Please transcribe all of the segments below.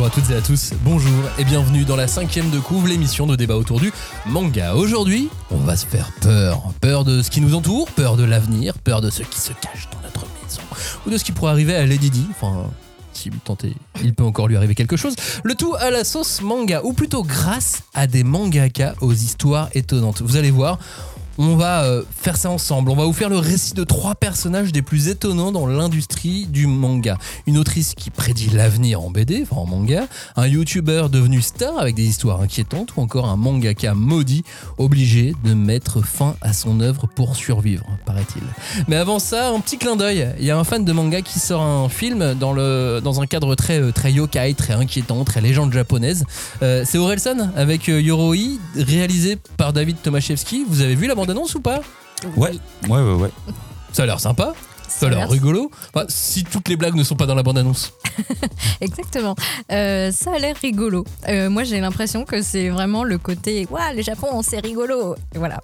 à toutes et à tous, bonjour et bienvenue dans la 5e de couve, l'émission de débat autour du manga. Aujourd'hui, on va se faire peur. Peur de ce qui nous entoure, peur de l'avenir, peur de ce qui se cache dans notre maison, ou de ce qui pourrait arriver à Lady Di, enfin... si vous tentez, il peut encore lui arriver quelque chose. Le tout à la sauce manga, ou plutôt grâce à des mangaka aux histoires étonnantes. Vous allez voir, on va faire ça ensemble. On va vous faire le récit de 3 personnages des plus étonnants dans l'industrie du manga. Une autrice qui prédit l'avenir en BD, enfin en manga, un youtubeur devenu star avec des histoires inquiétantes, ou encore un mangaka maudit obligé de mettre fin à son œuvre pour survivre, paraît-il. Mais avant ça, un petit clin d'œil. Il y a un fan de manga qui sort un film dans un cadre très yokai, très inquiétant, très légende japonaise. C'est Orelsan avec Yoroi, réalisé par David Tomaszewski. Vous avez vu la bande-annonce ou pas ? Ouais. Ça a l'air sympa. Ça a l'air rigolo. Enfin, si toutes les blagues ne sont pas dans la bande-annonce. Exactement. Ça a l'air rigolo. Moi, j'ai l'impression que c'est vraiment le côté « Ouah, le Japon, c'est rigolo !» Et voilà.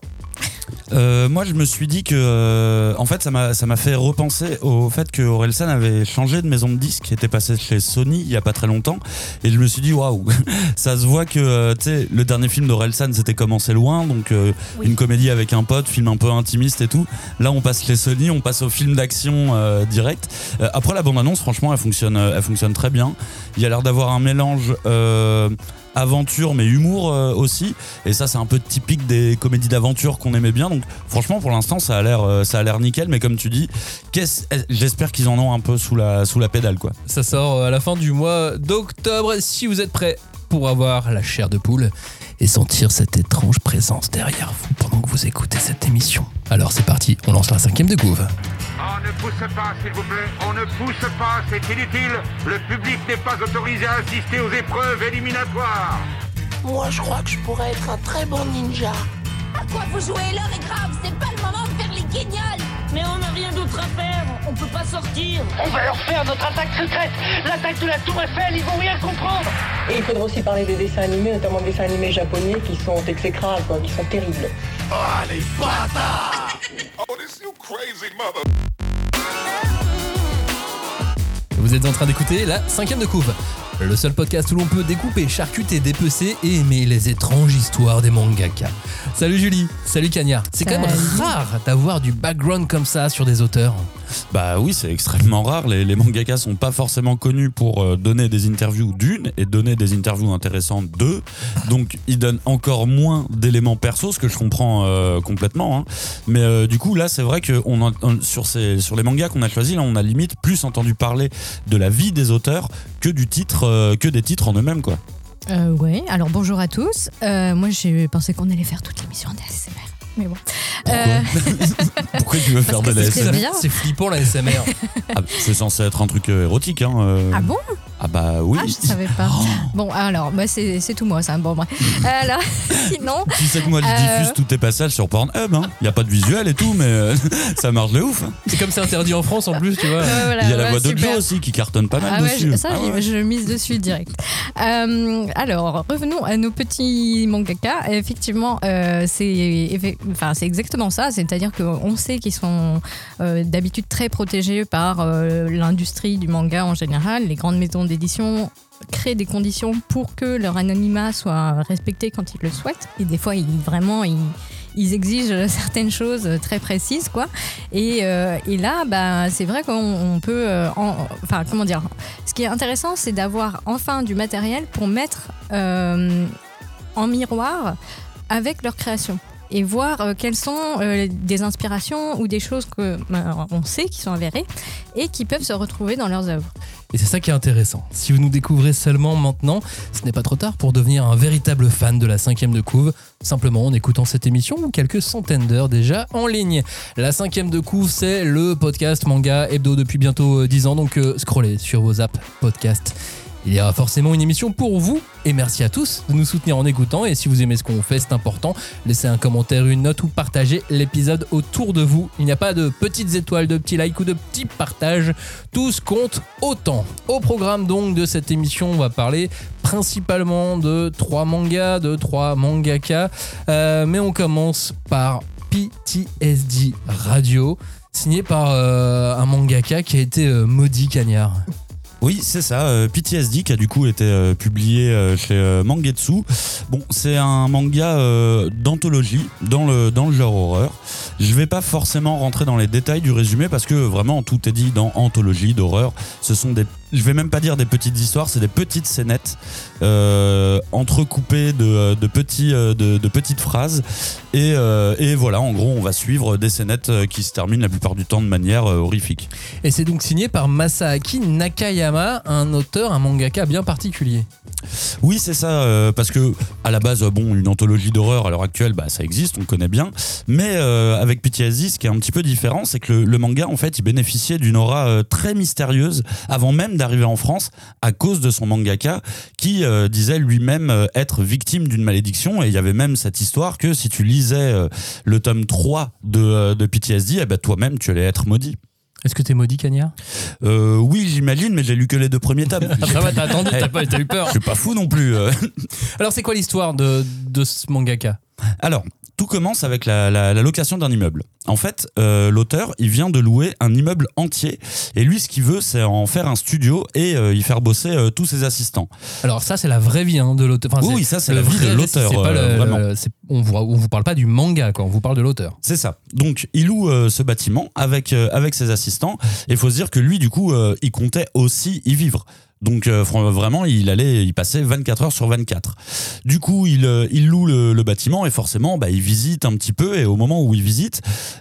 Moi, je me suis dit que, en fait, ça m'a fait repenser au fait que Orelsan avait changé de maison de disques, qui était passé chez Sony il y a pas très longtemps, et je me suis dit waouh, ça se voit que, tu sais, le dernier film d'Orelsan c'était Commencer loin, donc oui. Une comédie avec un pote, film un peu intimiste et tout. Là, on passe chez Sony, on passe au film d'action direct. Après, la bande-annonce, franchement, elle fonctionne très bien. Il y a l'air d'avoir un mélange. Aventure mais humour aussi, et ça c'est un peu typique des comédies d'aventure qu'on aimait bien, donc franchement pour l'instant ça a l'air nickel, mais comme tu dis, j'espère qu'ils en ont un peu sous la pédale quoi. Ça sort à la fin du mois d'octobre. Si vous êtes prêts pour avoir la chair de poule et sentir cette étrange présence derrière vous pendant que vous écoutez cette émission, alors c'est parti, on lance la 5e de couve. On ne pousse pas, s'il vous plaît. On ne pousse pas, c'est inutile. Le public n'est pas autorisé à assister aux épreuves éliminatoires. Moi, je crois que je pourrais être un très bon ninja. À quoi vous jouez? L'heure est grave, c'est pas le moment de faire les guignols. Mais on n'a rien d'autre à faire, on peut pas sortir. On va leur faire notre attaque secrète, l'attaque de la Tour Eiffel, ils vont rien comprendre. Et il faudra aussi parler des dessins animés, notamment des dessins animés japonais qui sont exécrables, quoi, qui sont terribles. Oh, les bâtards! Oh, this you crazy mother... Vous êtes en train d'écouter la 5e de couve, le seul podcast où l'on peut découper, charcuter, dépecer et aimer les étranges histoires des mangaka. Salut Julie, salut Kanya. C'est quand même rare d'avoir du background comme ça sur des auteurs. Bah oui, c'est extrêmement rare. Les mangakas sont pas forcément connus pour donner des interviews d'une et donner des interviews intéressantes deux. Donc ils donnent encore moins d'éléments perso, ce que je comprends complètement. Hein. Mais du coup là, c'est vrai que sur les mangas qu'on a choisis, là, on a limite plus entendu parler de la vie des auteurs que des titres en eux-mêmes quoi. Ouais. Alors bonjour à tous. Moi, j'ai pensé qu'on allait faire toute l'émission en ASMR. Mais bon. Pourquoi tu veux faire de la ASMR ? C'est flippant la ASMR. C'est censé être un truc érotique. Hein, Ah bon ? Ah bah oui. Ah, je savais pas. Oh. Bon, alors, bah c'est tout moi, ça. Bon, bref. Alors, sinon... Tu sais que moi, je diffuse tous tes passages sur Pornhub. Hein. Il n'y a pas de visuel et tout, mais ça marche de ouf. C'est comme c'est interdit en France en plus, tu vois. Voilà, il y a la voix de Joe aussi qui cartonne pas mal dessus. Je mise dessus direct. Alors, revenons à nos petits mangaka. Effectivement, c'est exactement ça. C'est-à-dire qu'on sait qu'ils sont d'habitude très protégés par l'industrie du manga en général. Les grandes maisons d'édition créent des conditions pour que leur anonymat soit respecté quand ils le souhaitent. Et des fois, ils exigent certaines choses très précises, quoi. Et là, bah, c'est vrai qu'on peut... comment dire ? Ce qui est intéressant, c'est d'avoir enfin du matériel pour mettre en miroir avec leur création. Et voir quelles sont des inspirations ou des choses qu'on sait qui sont avérées et qui peuvent se retrouver dans leurs œuvres. Et c'est ça qui est intéressant. Si vous nous découvrez seulement maintenant, ce n'est pas trop tard pour devenir un véritable fan de la 5e de couve, simplement en écoutant cette émission ou quelques centaines d'heures déjà en ligne. La 5e de couve, c'est le podcast manga hebdo depuis bientôt 10 ans, donc scrollez sur vos apps podcast. Il y aura forcément une émission pour vous, et merci à tous de nous soutenir en écoutant, et si vous aimez ce qu'on fait, c'est important, laissez un commentaire, une note ou partagez l'épisode autour de vous. Il n'y a pas de petites étoiles, de petits likes ou de petits partages, tous comptent autant. Au programme donc de cette émission, on va parler principalement de 3 mangas, de 3 mangaka, mais on commence par PTSD Radio, signé par un mangaka qui a été maudit, Cagnard. Oui, c'est ça, PTSD qui a du coup été publié chez Mangetsu. Bon, c'est un manga d'anthologie dans le genre horreur. Je vais pas forcément rentrer dans les détails du résumé parce que vraiment tout est dit dans anthologie d'horreur. Ce sont je vais même pas dire des petites histoires, c'est des petites scénettes entrecoupées de petites phrases et voilà, en gros on va suivre des scénettes qui se terminent la plupart du temps de manière horrifique. Et c'est donc signé par Masaaki Nakayama, un auteur, un mangaka bien particulier. Oui, c'est ça, parce que à la base, une anthologie d'horreur à l'heure actuelle, ça existe, on le connaît bien, mais avec PTSD, ce qui est un petit peu différent, c'est que le manga, en fait, il bénéficiait d'une aura très mystérieuse avant même d'arriver en France, à cause de son mangaka, qui disait lui-même être victime d'une malédiction, et il y avait même cette histoire que si tu lisais le tome 3 de PTSD, toi-même, tu allais être maudit. Est-ce que t'es maudit, Cagnard ? Oui, j'imagine, mais j'ai lu que les 2 premiers tomes. T'as attendu, t'as eu peur. Je suis pas fou non plus. Alors, c'est quoi l'histoire de ce mangaka ? Alors, tout commence avec la location d'un immeuble. En fait, l'auteur, il vient de louer un immeuble entier et lui, ce qu'il veut, c'est en faire un studio et y faire bosser tous ses assistants. Alors ça, c'est la vraie vie de l'auteur. Enfin, oui, ça, c'est la vie de l'auteur. C'est pas vraiment. On vous parle pas du manga, quoi. On vous parle de l'auteur. C'est ça. Donc, il loue ce bâtiment avec ses assistants et il faut se dire que lui, du coup, il comptait aussi y vivre. Donc vraiment, il passait 24 heures sur 24. Du coup, il loue le bâtiment et forcément, il visite un petit peu. Et au moment où il visite,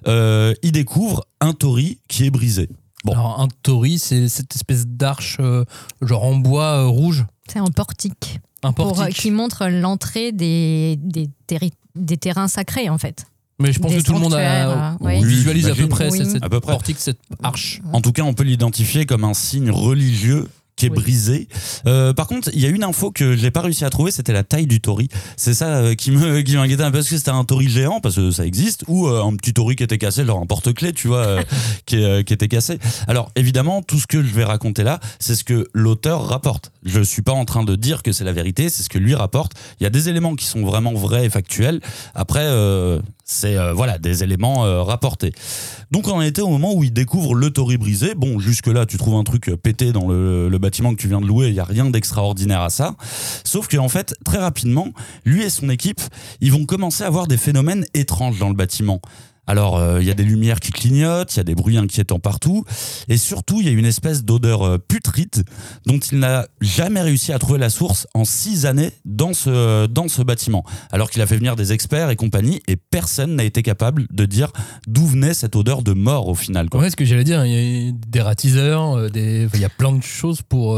il découvre un torii qui est brisé. Bon. Alors un torii, c'est cette espèce d'arche genre en bois rouge. C'est un portique. Un portique. Qui montre l'entrée des terrains sacrés, en fait. Mais je pense que tout le monde visualise à peu près cette portique, cette arche. En tout cas, on peut l'identifier comme un signe religieux qui est brisé. Par contre, il y a une info que j'ai pas réussi à trouver, c'était la taille du torii. C'est ça qui m'inquiétait un peu, parce que c'était un torii géant, parce que ça existe, ou un petit torii qui était cassé, genre un porte-clés, tu vois, qui était cassé. Alors, évidemment, tout ce que je vais raconter là, c'est ce que l'auteur rapporte. Je suis pas en train de dire que c'est la vérité, c'est ce que lui rapporte. Il y a des éléments qui sont vraiment vrais et factuels. Après, c'est des éléments rapportés. Donc on en était au moment où il découvre le torii brisé. Bon, jusque-là, tu trouves un truc pété dans le bâtiment que tu viens de louer, il n'y a rien d'extraordinaire à ça. Sauf qu'en fait, très rapidement, lui et son équipe, ils vont commencer à avoir des phénomènes étranges dans le bâtiment. Alors, il y a des lumières qui clignotent, il y a des bruits inquiétants partout, et surtout, il y a une espèce d'odeur putride dont il n'a jamais réussi à trouver la source en 6 années dans ce bâtiment. Alors qu'il a fait venir des experts et compagnie, et personne n'a été capable de dire d'où venait cette odeur de mort au final, quoi. Ouais, ce que j'allais dire, il y a des ratiseurs, il y a plein de choses pour...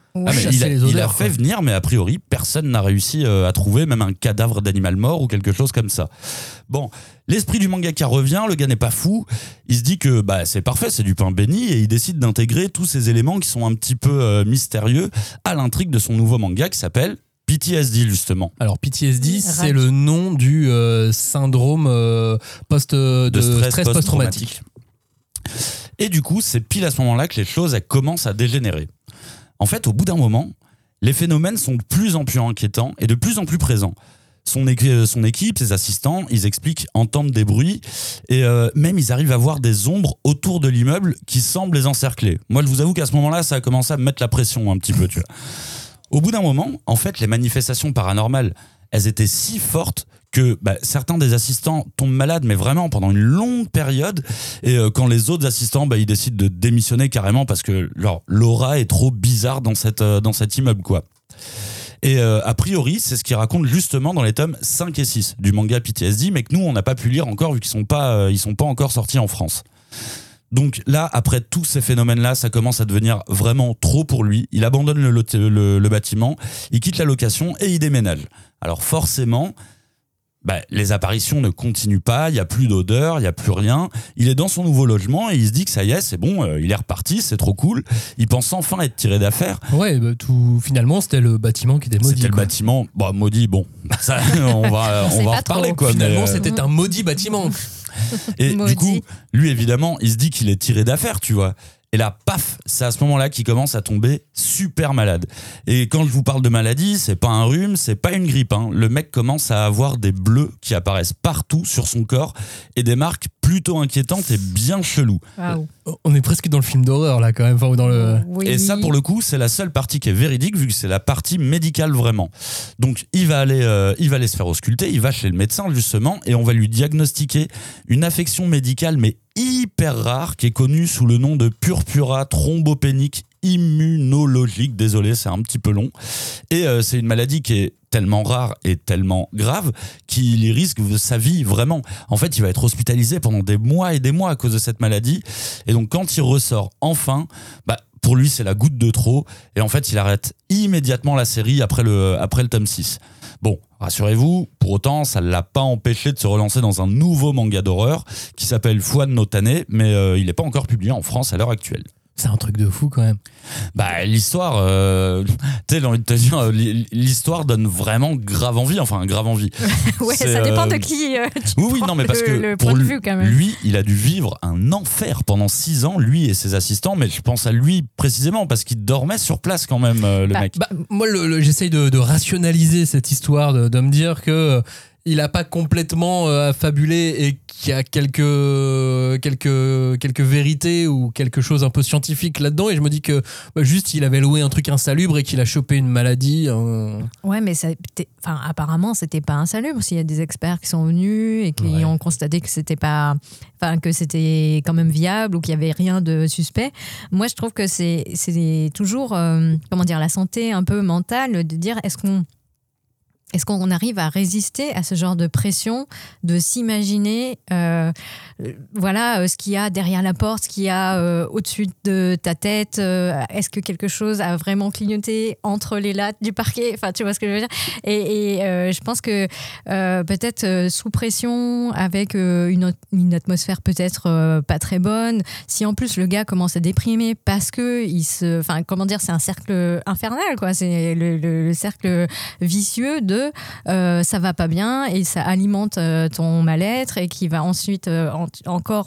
il a fait venir, mais a priori, personne n'a réussi à trouver même un cadavre d'animal mort ou quelque chose comme ça. Bon, l'esprit du mangaka revient, le gars n'est pas fou, il se dit que c'est parfait, c'est du pain béni, et il décide d'intégrer tous ces éléments qui sont un petit peu mystérieux à l'intrigue de son nouveau manga qui s'appelle PTSD, justement. Alors PTSD, c'est le nom du syndrome de stress post-traumatique. Et du coup, c'est pile à ce moment-là que les choses commencent à dégénérer. En fait, au bout d'un moment, les phénomènes sont de plus en plus inquiétants et de plus en plus présents. Son équipe, ses assistants, ils expliquent entendre des bruits et même ils arrivent à voir des ombres autour de l'immeuble qui semblent les encercler. Moi, je vous avoue qu'à ce moment-là, ça a commencé à me mettre la pression un petit peu, tu vois. Au bout d'un moment, en fait, les manifestations paranormales, elles étaient si fortes que certains des assistants tombent malades, mais vraiment pendant une longue période. Et quand les autres assistants, ils décident de démissionner carrément parce que l'aura est trop bizarre dans cet immeuble, quoi. Et a priori, c'est ce qu'ils racontent justement dans les tomes 5 et 6 du manga PTSD, mais que nous, on n'a pas pu lire encore vu qu'ils sont pas encore sortis en France. Donc là, après tous ces phénomènes-là, ça commence à devenir vraiment trop pour lui. Il abandonne le bâtiment, il quitte la location et il déménage. Alors forcément, les apparitions ne continuent pas, il n'y a plus d'odeur, il n'y a plus rien. Il est dans son nouveau logement et il se dit que ça y est, c'est bon, il est reparti, c'est trop cool. Il pense enfin être tiré d'affaire. Ouais, finalement, c'était le bâtiment qui était maudit. C'était le bâtiment, maudit, bon, ça, on va en reparler, quoi. Finalement, c'était un maudit bâtiment. Et du coup, lui, évidemment, il se dit qu'il est tiré d'affaire, tu vois. Et là, paf, c'est à ce moment-là qu'il commence à tomber super malade. Et quand je vous parle de maladie, c'est pas un rhume, c'est pas une grippe. Le mec commence à avoir des bleus qui apparaissent partout sur son corps et des marques plutôt inquiétantes et bien cheloues. Waouh. On est presque dans le film d'horreur là quand même, enfin, ou dans le... Oui. Et ça, pour le coup, c'est la seule partie qui est véridique, vu que c'est la partie médicale vraiment. Donc, il va aller se faire ausculter, il va chez le médecin justement, et on va lui diagnostiquer une affection médicale, mais hyper rare, qui est connue sous le nom de purpura thrombopénique immunologique. Désolé, c'est un petit peu long. Et c'est une maladie qui est tellement rare et tellement grave qu'il y risque sa vie vraiment. En fait, il va être hospitalisé pendant des mois et des mois à cause de cette maladie. Et donc, quand il ressort enfin, pour lui, c'est la goutte de trop. Et en fait, il arrête immédiatement la série après le tome 6. Bon, rassurez-vous, pour autant, ça ne l'a pas empêché de se relancer dans un nouveau manga d'horreur qui s'appelle Fuan no Tane, mais il n'est pas encore publié en France à l'heure actuelle. C'est un truc de fou quand même. L'histoire, tu sais, j'ai envie de te dire, l'histoire donne vraiment grave envie. Ouais, ça dépend de qui. Oui, non, mais parce que le pour point de vue quand même. lui, il a dû vivre un enfer pendant 6 ans, lui et ses assistants. Mais je pense à lui précisément parce qu'il dormait sur place quand même, le mec. Moi, j'essaye de rationaliser cette histoire, de me dire que il a pas complètement affabulé et qu'il y a quelques vérités ou quelque chose un peu scientifique là-dedans, et je me dis que juste il avait loué un truc insalubre et qu'il a chopé une maladie. Ouais, mais apparemment c'était pas insalubre. S'il y a des experts qui sont venus et qui ont constaté que c'était pas, que c'était quand même viable ou qu'il y avait rien de suspect. Moi, je trouve que c'est toujours la santé un peu mentale, de dire est-ce qu'on arrive à résister à ce genre de pression, de s'imaginer ce qu'il y a derrière la porte, ce qu'il y a au-dessus de ta tête, est-ce que quelque chose a vraiment clignoté entre les lattes du parquet, tu vois ce que je veux dire, et je pense que peut-être sous pression, avec une atmosphère peut-être pas très bonne, si en plus le gars commence à déprimer parce que c'est un cercle infernal, quoi. C'est le cercle vicieux de ça va pas bien et ça alimente ton mal-être et qui va ensuite encore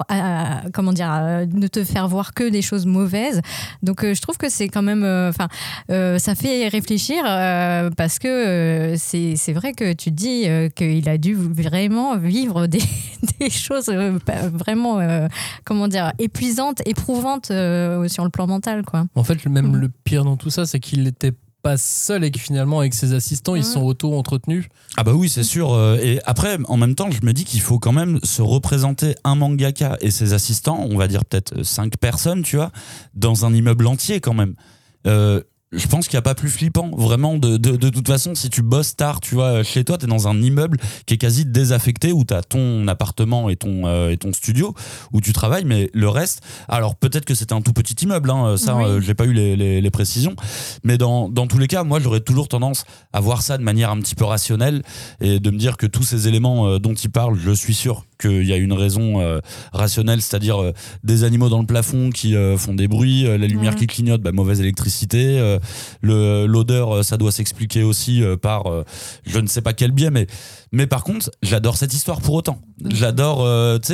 ne te faire voir que des choses mauvaises. Donc je trouve que c'est quand même ça fait réfléchir parce que c'est vrai que tu te dis qu'il a dû vraiment vivre des choses vraiment épuisantes, éprouvantes sur le plan mental, quoi. En fait, même le pire dans tout ça, c'est qu'il n'était pas seul et que finalement avec ses assistants ils sont auto-entretenus. Ah bah oui, c'est sûr. Et après, en même temps, je me dis qu'il faut quand même se représenter un mangaka et ses assistants, on va dire peut-être 5 personnes, tu vois, dans un immeuble entier quand même. Je pense qu'il n'y a pas plus flippant, vraiment. De toute façon, si tu bosses tard, tu vois, chez toi, t'es dans un immeuble qui est quasi désaffecté, où t'as ton appartement et ton studio où tu travailles, mais le reste, alors peut-être que c'était un tout petit immeuble, j'ai pas eu les précisions, mais dans tous les cas, moi, j'aurais toujours tendance à voir ça de manière un petit peu rationnelle et de me dire que tous ces éléments dont il parle, je suis sûr qu'il y a une raison rationnelle, c'est-à-dire des animaux dans le plafond qui font des bruits, la lumière qui clignote, mauvaise électricité, l'odeur, ça doit s'expliquer aussi par je ne sais pas quel biais, mais par contre, j'adore cette histoire pour autant. J'adore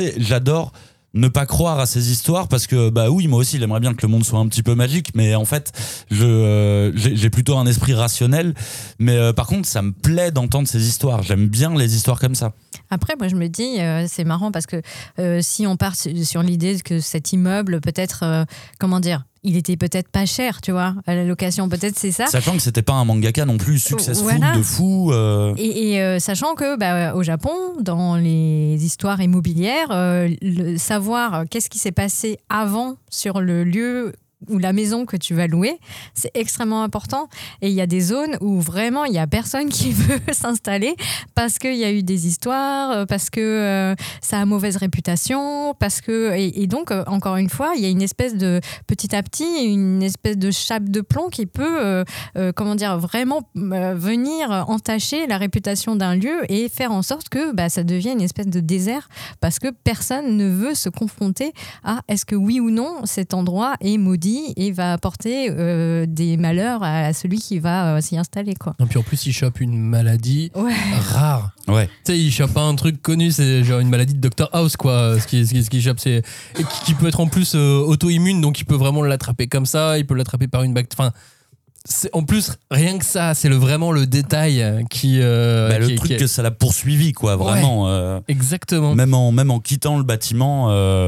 ne pas croire à ces histoires parce que oui, moi aussi j'aimerais bien que le monde soit un petit peu magique, mais en fait j'ai plutôt un esprit rationnel, mais par contre ça me plaît d'entendre ces histoires. J'aime bien les histoires comme ça. Après, moi je me dis c'est marrant parce que si on part sur l'idée que cet immeuble peut-être il était peut-être pas cher, tu vois, à la location, peut-être c'est ça. Sachant que c'était pas un mangaka non plus successful de fou. Et sachant que au Japon, dans les histoires immobilières, savoir qu'est-ce qui s'est passé avant sur le lieu ou la maison que tu vas louer, c'est extrêmement important. Et il y a des zones où vraiment il y a personne qui veut s'installer parce qu'il y a eu des histoires, parce que ça a mauvaise réputation, parce que et donc encore une fois, il y a une espèce de petit à petit une espèce de chape de plomb qui peut vraiment venir entacher la réputation d'un lieu et faire en sorte que ça devienne une espèce de désert parce que personne ne veut se confronter à est-ce que oui ou non cet endroit est maudit vie et va apporter des malheurs à celui qui va s'y installer, quoi. Et puis en plus, il chope une maladie rare. Ouais. Tu sais, il chope pas un truc connu, c'est genre une maladie de Dr House, quoi. Ce qui chope, c'est et qui peut être en plus auto-immune, donc il peut vraiment l'attraper comme ça, il peut l'attraper par une bactérie. Enfin, en plus, rien que ça, c'est vraiment le détail qui. Le truc que ça l'a poursuivi, quoi, vraiment. Exactement. Même en quittant le bâtiment.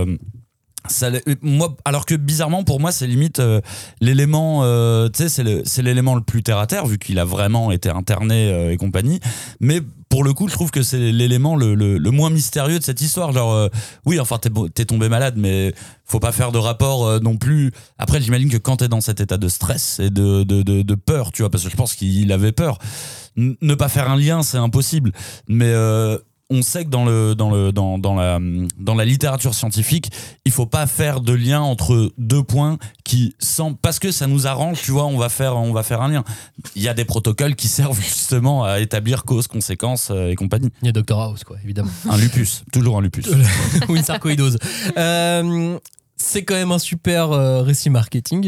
Moi, alors que bizarrement pour moi c'est limite l'élément tu sais c'est l'élément le plus terre à terre vu qu'il a vraiment été interné et compagnie, mais pour le coup je trouve que c'est l'élément le moins mystérieux de cette histoire, genre oui enfin t'es tombé malade mais faut pas faire de rapport non plus. Après j'imagine que quand t'es dans cet état de stress et de peur, tu vois, parce que je pense qu'il avait peur, ne pas faire un lien c'est impossible, mais on sait que dans la littérature scientifique, il faut pas faire de lien entre deux points parce que ça nous arrange, tu vois, on va faire un lien. Il y a des protocoles qui servent justement à établir cause, conséquences et compagnie. Il y a Dr House, quoi, évidemment. Un lupus, toujours un lupus. Ou une sarcoïdose. C'est quand même un super récit marketing.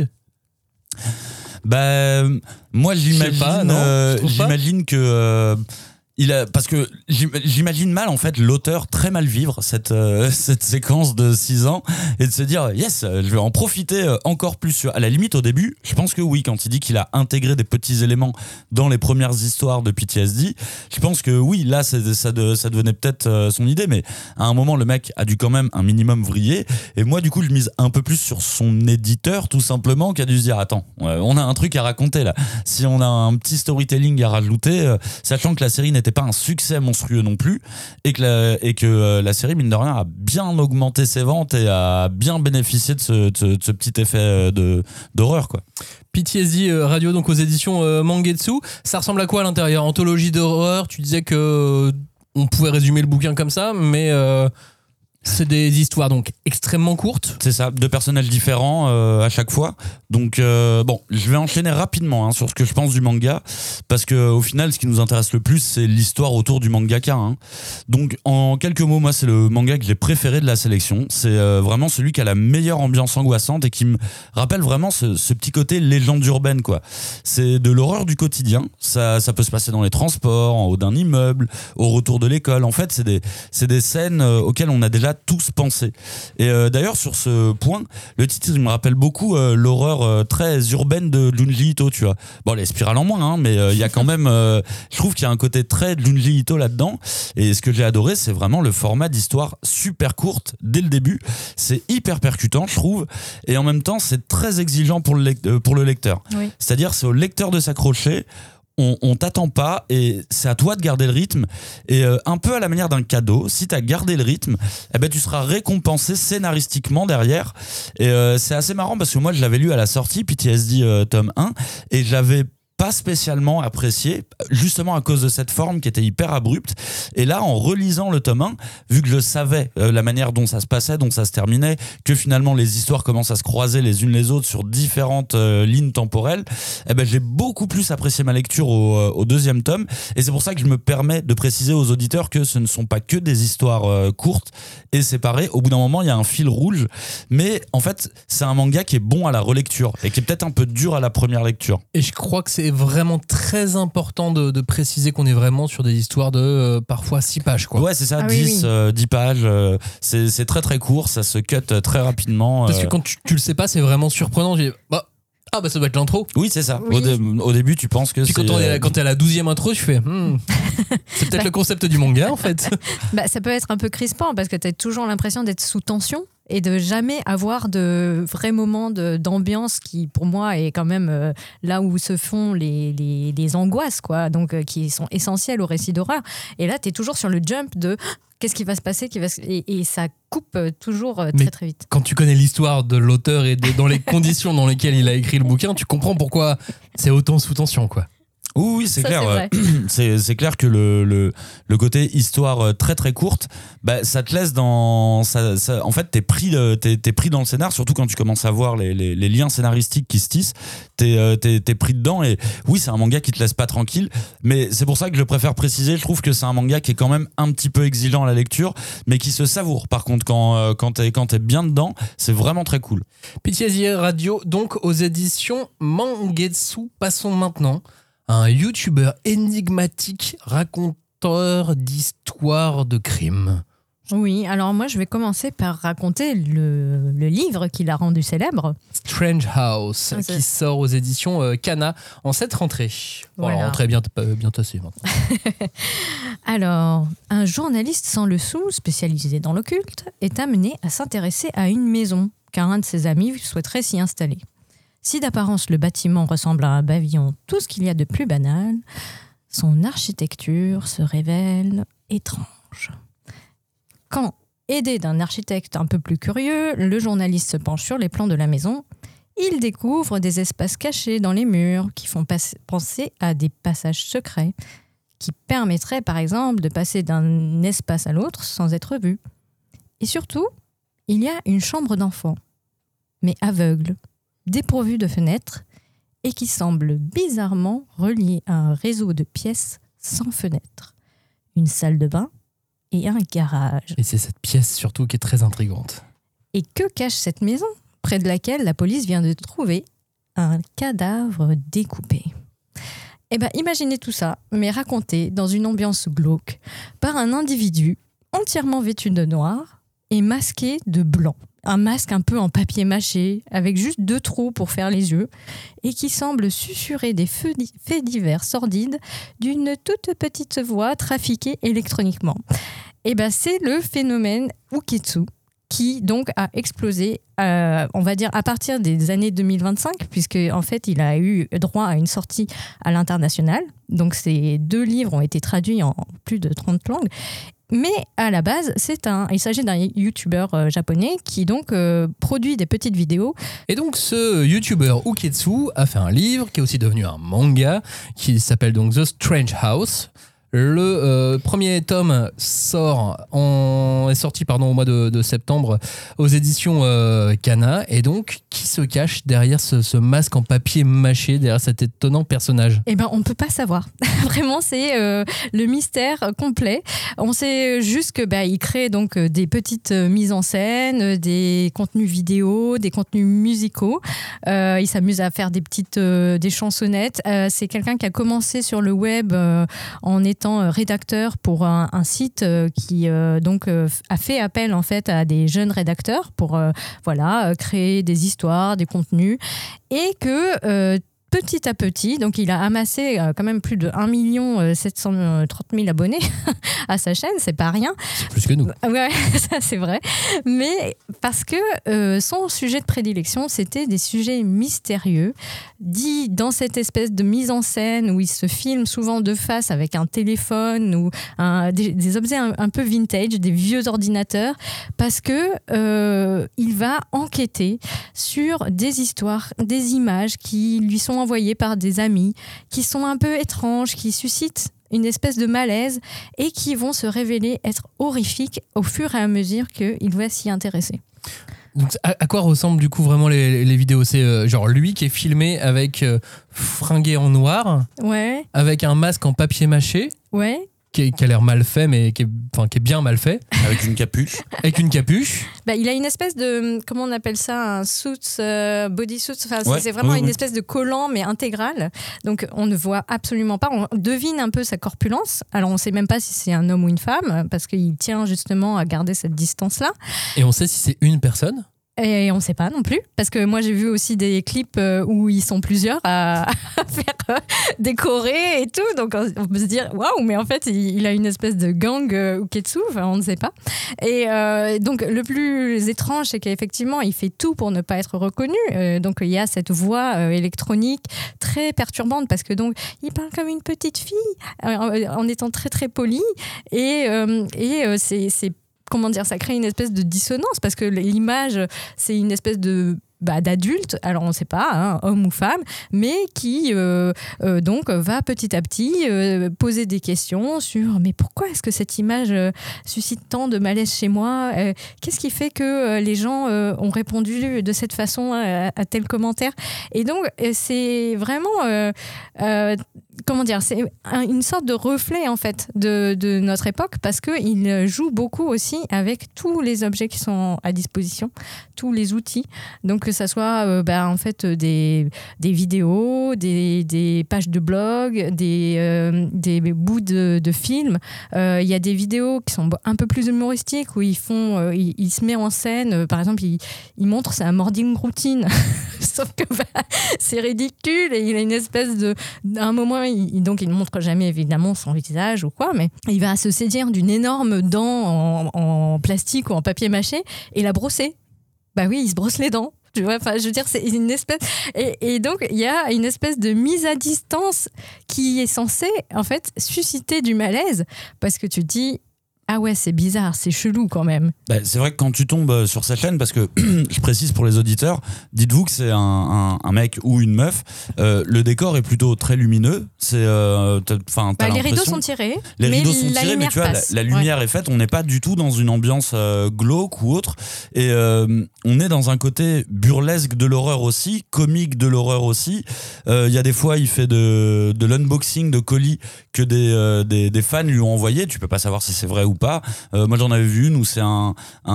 Moi j'imagine que parce que j'imagine mal en fait l'auteur très mal vivre cette séquence de 6 ans et de se dire yes, je vais en profiter encore plus. À la limite au début je pense que oui, quand il dit qu'il a intégré des petits éléments dans les premières histoires de PTSD, je pense que oui, là ça devenait peut-être son idée, mais à un moment le mec a dû quand même un minimum vriller, et moi du coup je mise un peu plus sur son éditeur tout simplement, qui a dû se dire attends, on a un truc à raconter là, si on a un petit storytelling à rajouter, sachant que la série n'était pas un succès monstrueux non plus, et que la série mine de rien a bien augmenté ses ventes et a bien bénéficié de ce petit effet d'horreur, quoi. PTSD Radio, donc aux éditions Mangetsu, ça ressemble à quoi à l'intérieur? Anthologie d'horreur, tu disais que on pouvait résumer le bouquin comme ça, mais c'est des histoires donc extrêmement courtes. C'est ça, 2 personnages différents à chaque fois. Donc je vais enchaîner rapidement sur ce que je pense du manga, parce que au final, ce qui nous intéresse le plus, c'est l'histoire autour du mangaka. Donc en quelques mots, moi, c'est le manga que j'ai préféré de la sélection. C'est vraiment celui qui a la meilleure ambiance angoissante et qui me rappelle vraiment ce petit côté légende urbaine, quoi. C'est de l'horreur du quotidien. Ça peut se passer dans les transports, en haut d'un immeuble, au retour de l'école. En fait, c'est des scènes auxquelles on a déjà tous pensé. Et d'ailleurs sur ce point, le titre il me rappelle beaucoup l'horreur très urbaine de Junji Ito, tu vois. Bon, les spirales en moins, mais il y a quand même je trouve qu'il y a un côté très Junji Ito là-dedans, et ce que j'ai adoré c'est vraiment le format d'histoire super courte dès le début. C'est hyper percutant je trouve, et en même temps c'est très exigeant pour le lecteur. Oui. C'est-à-dire c'est au lecteur de s'accrocher. On t'attend pas et c'est à toi de garder le rythme, et un peu à la manière d'un cadeau, si t'as gardé le rythme, tu seras récompensé scénaristiquement derrière, et c'est assez marrant parce que moi je l'avais lu à la sortie, PTSD tome 1, et j'avais pas spécialement apprécié, justement à cause de cette forme qui était hyper abrupte. Et là, en relisant le tome 1, vu que je savais la manière dont ça se passait, dont ça se terminait, que finalement les histoires commencent à se croiser les unes les autres sur différentes lignes temporelles, j'ai beaucoup plus apprécié ma lecture au 2e tome. Et c'est pour ça que je me permets de préciser aux auditeurs que ce ne sont pas que des histoires courtes et séparées. Au bout d'un moment, il y a un fil rouge. Mais en fait, c'est un manga qui est bon à la relecture et qui est peut-être un peu dur à la première lecture. Et je crois que c'est vraiment très important de préciser qu'on est vraiment sur des histoires de parfois 6 pages, quoi. Ouais, c'est ça, 10 pages, c'est très très court, ça se cut très rapidement. Parce que quand tu le sais pas, c'est vraiment surprenant. Ça doit être l'intro. Oui, c'est ça. Oui. Au début, tu penses que puis c'est... quand t'es à la 12e intro, tu fais c'est peut-être le concept du manga, en fait. Ça peut être un peu crispant parce que t'as toujours l'impression d'être sous tension et de jamais avoir de vrais moments d'ambiance qui, pour moi, est quand même là où se font les angoisses, quoi, donc qui sont essentielles au récit d'horreur. Et là, t'es toujours sur le jump de qu'est-ce qui va se passer et ça coupe toujours très vite. Quand tu connais l'histoire de l'auteur et dans les conditions dans lesquelles il a écrit le bouquin, tu comprends pourquoi c'est autant sous tension, quoi. Oui, c'est Ça, clair. c'est vrai. C'est clair que le côté histoire très très courte, bah, ça te laisse dans. En fait, t'es pris dans le scénar, surtout quand tu commences à voir les liens scénaristiques qui se tissent. T'es pris dedans. Et oui, c'est un manga qui te laisse pas tranquille. Mais c'est pour ça que je préfère préciser. Je trouve que c'est un manga qui est quand même un petit peu exigeant à la lecture, mais qui se savoure. Par contre, quand t'es bien dedans, c'est vraiment très cool. Pitié Radio, donc aux éditions Mangetsu. Passons maintenant à un youtubeur énigmatique, raconteur d'histoires de crimes. Oui, alors moi je vais commencer par raconter le livre qui l'a rendu célèbre. Strange House, Ah, qui sort aux éditions Kana en cette rentrée. Voilà. Rentrée bien tassée maintenant. Alors, un journaliste sans le sou, spécialisé dans l'occulte, est amené à s'intéresser à une maison, car un de ses amis souhaiterait s'y installer. Si d'apparence le bâtiment ressemble à un pavillon, tout ce qu'il y a de plus banal, son architecture se révèle étrange. Quand, aidé d'un architecte un peu plus curieux, le journaliste se penche sur les plans de la maison, il découvre des espaces cachés dans les murs qui font penser à des passages secrets qui permettraient par exemple de passer d'un espace à l'autre sans être vu. Et surtout, il y a une chambre d'enfant, mais aveugle, dépourvue de fenêtres et qui semble bizarrement reliée à un réseau de pièces sans fenêtres, une salle de bain et un garage. Et c'est cette pièce surtout qui est très intrigante. Et que cache cette maison, près de laquelle la police vient de trouver un cadavre découpé? Eh bien, imaginez tout ça, mais raconté dans une ambiance glauque, par un individu entièrement vêtu de noir et masqué de blanc. Un masque un peu en papier mâché, avec juste 2 trous pour faire les yeux, et qui semble susurrer des faits divers sordides d'une toute petite voix trafiquée électroniquement. Et ben c'est le phénomène Uketsu, qui donc a explosé, on va dire, à partir des années 2025, puisque en fait, il a eu droit à une sortie à l'international. Donc, ces 2 livres ont été traduits en plus de 30 langues. Mais à la base, il s'agit d'un youtubeur japonais qui donc produit des petites vidéos. Et donc ce youtubeur Uketsu a fait un livre qui est aussi devenu un manga qui s'appelle donc The Strange House. Le premier tome est sorti au mois de septembre aux éditions Kana. Et donc, qui se cache derrière ce masque en papier mâché, derrière cet étonnant personnage? Eh ben, on peut pas savoir. Vraiment, c'est le mystère complet. On sait juste que il crée donc des petites mises en scène, des contenus vidéo, des contenus musicaux. Il s'amuse à faire des chansonnettes. C'est quelqu'un qui a commencé sur le web en étant rédacteur pour un site qui a fait appel en fait à des jeunes rédacteurs pour créer des histoires, des contenus, et que petit à petit, donc il a amassé quand même plus de 1 730 000 abonnés à sa chaîne, c'est pas rien. C'est plus que nous. Ouais, ça c'est vrai. Mais parce que son sujet de prédilection, c'était des sujets mystérieux, dits dans cette espèce de mise en scène où il se filme souvent de face avec un téléphone ou des objets un peu vintage, des vieux ordinateurs, parce que il va enquêter sur des histoires, des images qui lui sont envoyées par des amis, qui sont un peu étranges, qui suscitent une espèce de malaise et qui vont se révéler être horrifiques au fur et à mesure qu'il va s'y intéresser. Donc, à quoi ressemblent du coup vraiment les vidéos? C'est genre lui qui est filmé avec fringué en noir, Ouais. avec un masque en papier mâché, Ouais. qui a l'air mal fait, mais qui est bien mal fait, Avec une capuche. avec une capuche. Il a une espèce de, comment on appelle ça, un suit, bodysuit, Ouais, c'est vraiment oui, une oui. espèce de collant mais intégral. Donc on ne voit absolument pas, on devine un peu sa corpulence. Alors on ne sait même pas si c'est un homme ou une femme parce qu'il tient justement à garder cette distance-là. Et on sait si c'est une personne. Et on ne sait pas non plus, parce que moi j'ai vu aussi des clips où ils sont plusieurs à faire décorer et tout, donc on peut se dire waouh, mais en fait il a une espèce de gang Uketsu, on ne sait pas. Et donc le plus étrange, c'est qu'effectivement il fait tout pour ne pas être reconnu, donc il y a cette voix électronique très perturbante, parce que donc il parle comme une petite fille en étant très très poli, et c'est comment dire, ça crée une espèce de dissonance parce que l'image, c'est une espèce de d'adultes, alors on ne sait pas, hein, homme ou femme, mais qui donc va petit à petit poser des questions sur mais pourquoi est-ce que cette image suscite tant de malaise chez moi, qu'est-ce qui fait que les gens ont répondu de cette façon à tel commentaire, et donc c'est vraiment comment dire, c'est une sorte de reflet en fait de notre époque, parce qu'il joue beaucoup aussi avec tous les objets qui sont à disposition, tous les outils, donc que ça soit en fait des vidéos, des pages de blog, des bouts de films. Il y a des vidéos qui sont un peu plus humoristiques où il se met en scène, par exemple il montre sa morning routine sauf que c'est ridicule, et il a une espèce à un moment donc il ne montre jamais évidemment son visage ou quoi, mais il va se saisir d'une énorme dent en plastique ou en papier mâché et la brosser. Bah oui, il se brosse les dents. Tu vois, enfin, je veux dire, c'est une espèce. Et donc, il y a une espèce de mise à distance qui est censée, en fait, susciter du malaise, parce que tu te dis. Ah ouais, c'est bizarre, c'est chelou quand même. C'est vrai que quand tu tombes sur cette chaîne, parce que je précise pour les auditeurs, dites-vous que c'est un mec ou une meuf. Le décor est plutôt très lumineux. C'est, les rideaux sont tirés. Les rideaux sont tirés, mais tu vois, la lumière est faite. On n'est pas du tout dans une ambiance glauque ou autre. Et on est dans un côté burlesque de l'horreur aussi, comique de l'horreur aussi. Il y a des fois, il fait de l'unboxing de colis que des fans lui ont envoyé. Tu peux pas savoir si c'est vrai ou pas. Moi j'en avais vu une où c'est un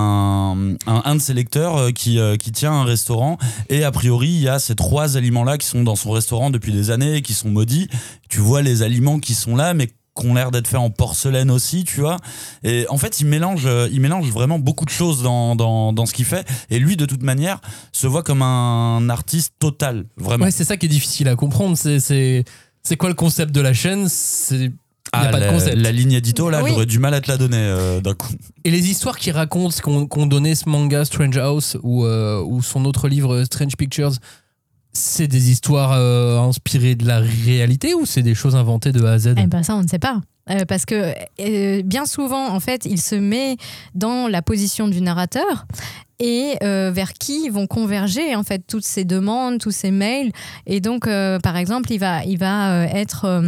de ses lecteurs qui tient un restaurant, et a priori il y a ces 3 aliments là qui sont dans son restaurant depuis des années et qui sont maudits. Tu vois les aliments qui sont là mais qui ont l'air d'être faits en porcelaine aussi, tu vois. Et en fait il mélange vraiment beaucoup de choses dans ce qu'il fait, et lui de toute manière se voit comme un artiste total, vraiment. Ouais, c'est ça qui est difficile à comprendre, c'est quoi le concept de la chaîne, il n'y a pas de concept. La ligne édito, là, oui. J'aurais du mal à te la donner d'un coup. Et les histoires qu'il raconte, qu'on donnait ce manga Strange House ou son autre livre Strange Pictures, c'est des histoires inspirées de la réalité, ou c'est des choses inventées de A à Z? Eh ben ça, on ne sait pas. Parce que bien souvent, en fait, il se met dans la position du narrateur, et vers qui vont converger en fait toutes ces demandes, tous ces mails. Et donc, par exemple, il va être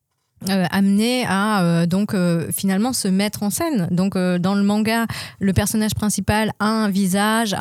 amené à finalement se mettre en scène. Donc dans le manga, le personnage principal a un visage,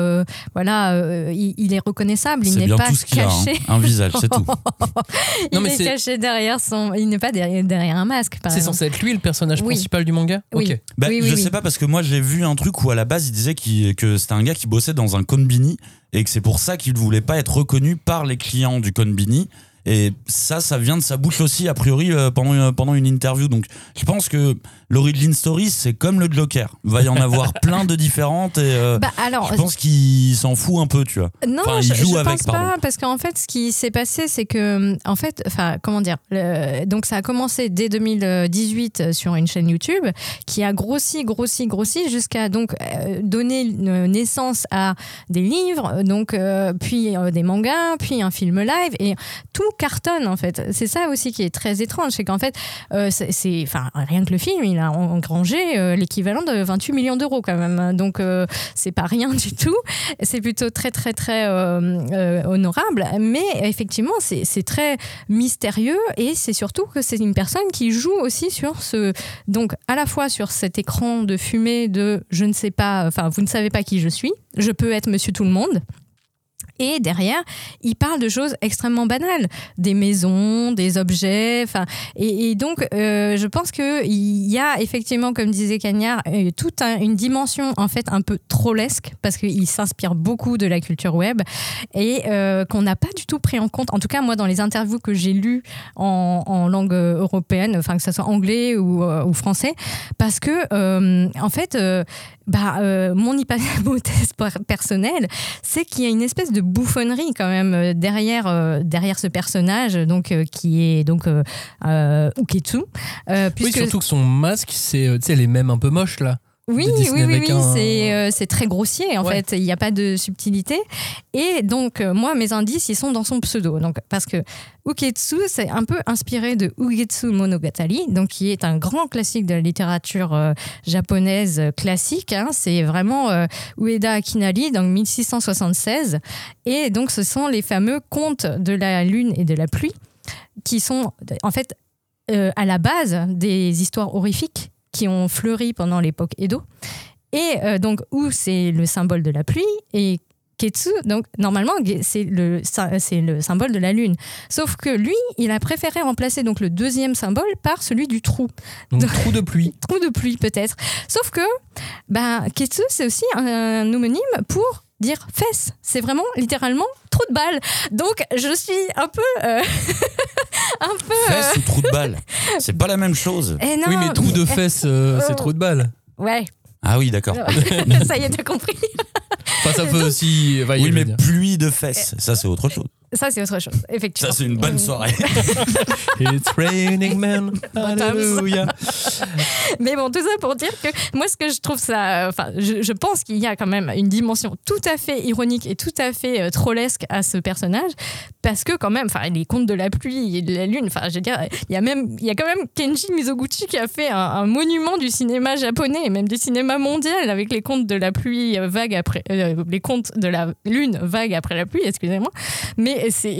il est reconnaissable, il n'est pas caché. Un visage, c'est tout. Il est caché derrière il n'est pas derrière un masque. C'est censé être lui le personnage principal du manga. Oui. Okay. Je sais pas, parce que moi j'ai vu un truc où à la base il disait que c'était un gars qui bossait dans un konbini, et que c'est pour ça qu'il ne voulait pas être reconnu par les clients du konbini. Et ça vient de sa bouche aussi, a priori, pendant une interview. Donc, je pense que l'origin story, c'est comme le Joker. Il va y en avoir plein de différentes, et je pense qu'il s'en fout un peu, tu vois. Non, je pense pas, parce qu'en fait, ce qui s'est passé, c'est que, en fait, comment dire, donc ça a commencé dès 2018 sur une chaîne YouTube qui a grossi jusqu'à donc donner naissance à des livres, donc puis des mangas, puis un film live, et tout cartonne en fait. C'est ça aussi qui est très étrange, c'est qu'en fait rien que le film il a engrangé l'équivalent de 28 millions d'euros quand même, donc c'est pas rien du tout, c'est plutôt très très très honorable, mais effectivement c'est très mystérieux, et c'est surtout que c'est une personne qui joue aussi sur donc à la fois sur cet écran de fumée de je ne sais pas, vous ne savez pas qui je suis, je peux être monsieur tout le monde. Et derrière, il parle de choses extrêmement banales, des maisons, des objets, et donc je pense qu'il y a effectivement, comme disait Cagnard, toute une dimension en fait un peu trollesque, parce qu'il s'inspire beaucoup de la culture web, et qu'on n'a pas du tout pris en compte, en tout cas moi dans les interviews que j'ai lues en langue européenne, que ce soit anglais ou français, parce que en fait mon hypothèse personnelle, c'est qu'il y a une espèce de bouffonnerie quand même derrière ce personnage, donc qui est donc Uketsu, puisque... Oui, surtout que son masque, c'est les mêmes un peu moches là. Oui, dessiné avec c'est très grossier en fait, il n'y a pas de subtilité. Et donc, moi, mes indices, ils sont dans son pseudo. Donc, parce que Uketsu, c'est un peu inspiré de Ugetsu Monogatari, donc qui est un grand classique de la littérature japonaise classique. Hein. C'est vraiment Ueda Akinari, donc 1676. Et donc, ce sont les fameux contes de la lune et de la pluie, qui sont en fait à la base des histoires horrifiques qui ont fleuri pendant l'époque Edo. Et donc, Ou, c'est le symbole de la pluie, et Ketsu, donc normalement, c'est le symbole de la lune. Sauf que lui, il a préféré remplacer donc le deuxième symbole par celui du trou. Donc trou de pluie. Trou de pluie, peut-être. Sauf que Ketsu, c'est aussi un homonyme pour dire fesse. C'est vraiment littéralement trou de balle. Donc, je suis un peu... Fesse ou trou de balle, c'est pas la même chose. Eh non, oui, mais trou de fesse, c'est trou de balle. Ouais. Ah oui, d'accord. Ça y est, t'as compris. Enfin, ça peut aussi... Oui, mais pluie de fesses, ça c'est autre chose. Ça, c'est autre chose, effectivement. Ça, c'est une bonne soirée. It's raining men, hallelujah. Mais bon, tout ça pour dire que moi, ce que je trouve ça... Enfin, je pense qu'il y a quand même une dimension tout à fait ironique et tout à fait trollesque à ce personnage, parce que quand même, enfin, les contes de la pluie et de la lune, enfin, je veux dire, il y a quand même Kenji Mizoguchi qui a fait un monument du cinéma japonais et même du cinéma mondial avec les contes de la pluie vague après... les contes de la lune vague après la pluie, excusez-moi. Mais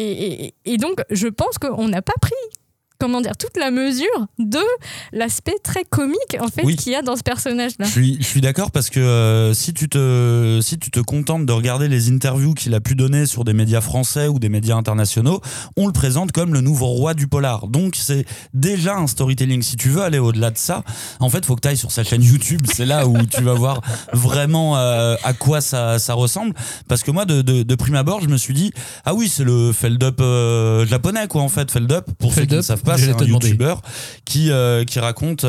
et donc, je pense qu'on n'a pas pris, comment dire, toute la mesure de l'aspect très comique en fait qu'il y a dans ce personnage-là. Je suis d'accord parce que si tu te contentes de regarder les interviews qu'il a pu donner sur des médias français ou des médias internationaux, on le présente comme le nouveau roi du polar. Donc c'est déjà un storytelling. Si tu veux aller au-delà de ça, en fait, faut que tu ailles sur sa chaîne YouTube. C'est là où tu vas voir vraiment à quoi ça ressemble. Parce que moi, de prime abord, je me suis dit, ah oui, c'est le Feld-up japonais, quoi, en fait. Feld-up, pour ceux qui ne savent pas, c'est un youtubeur qui raconte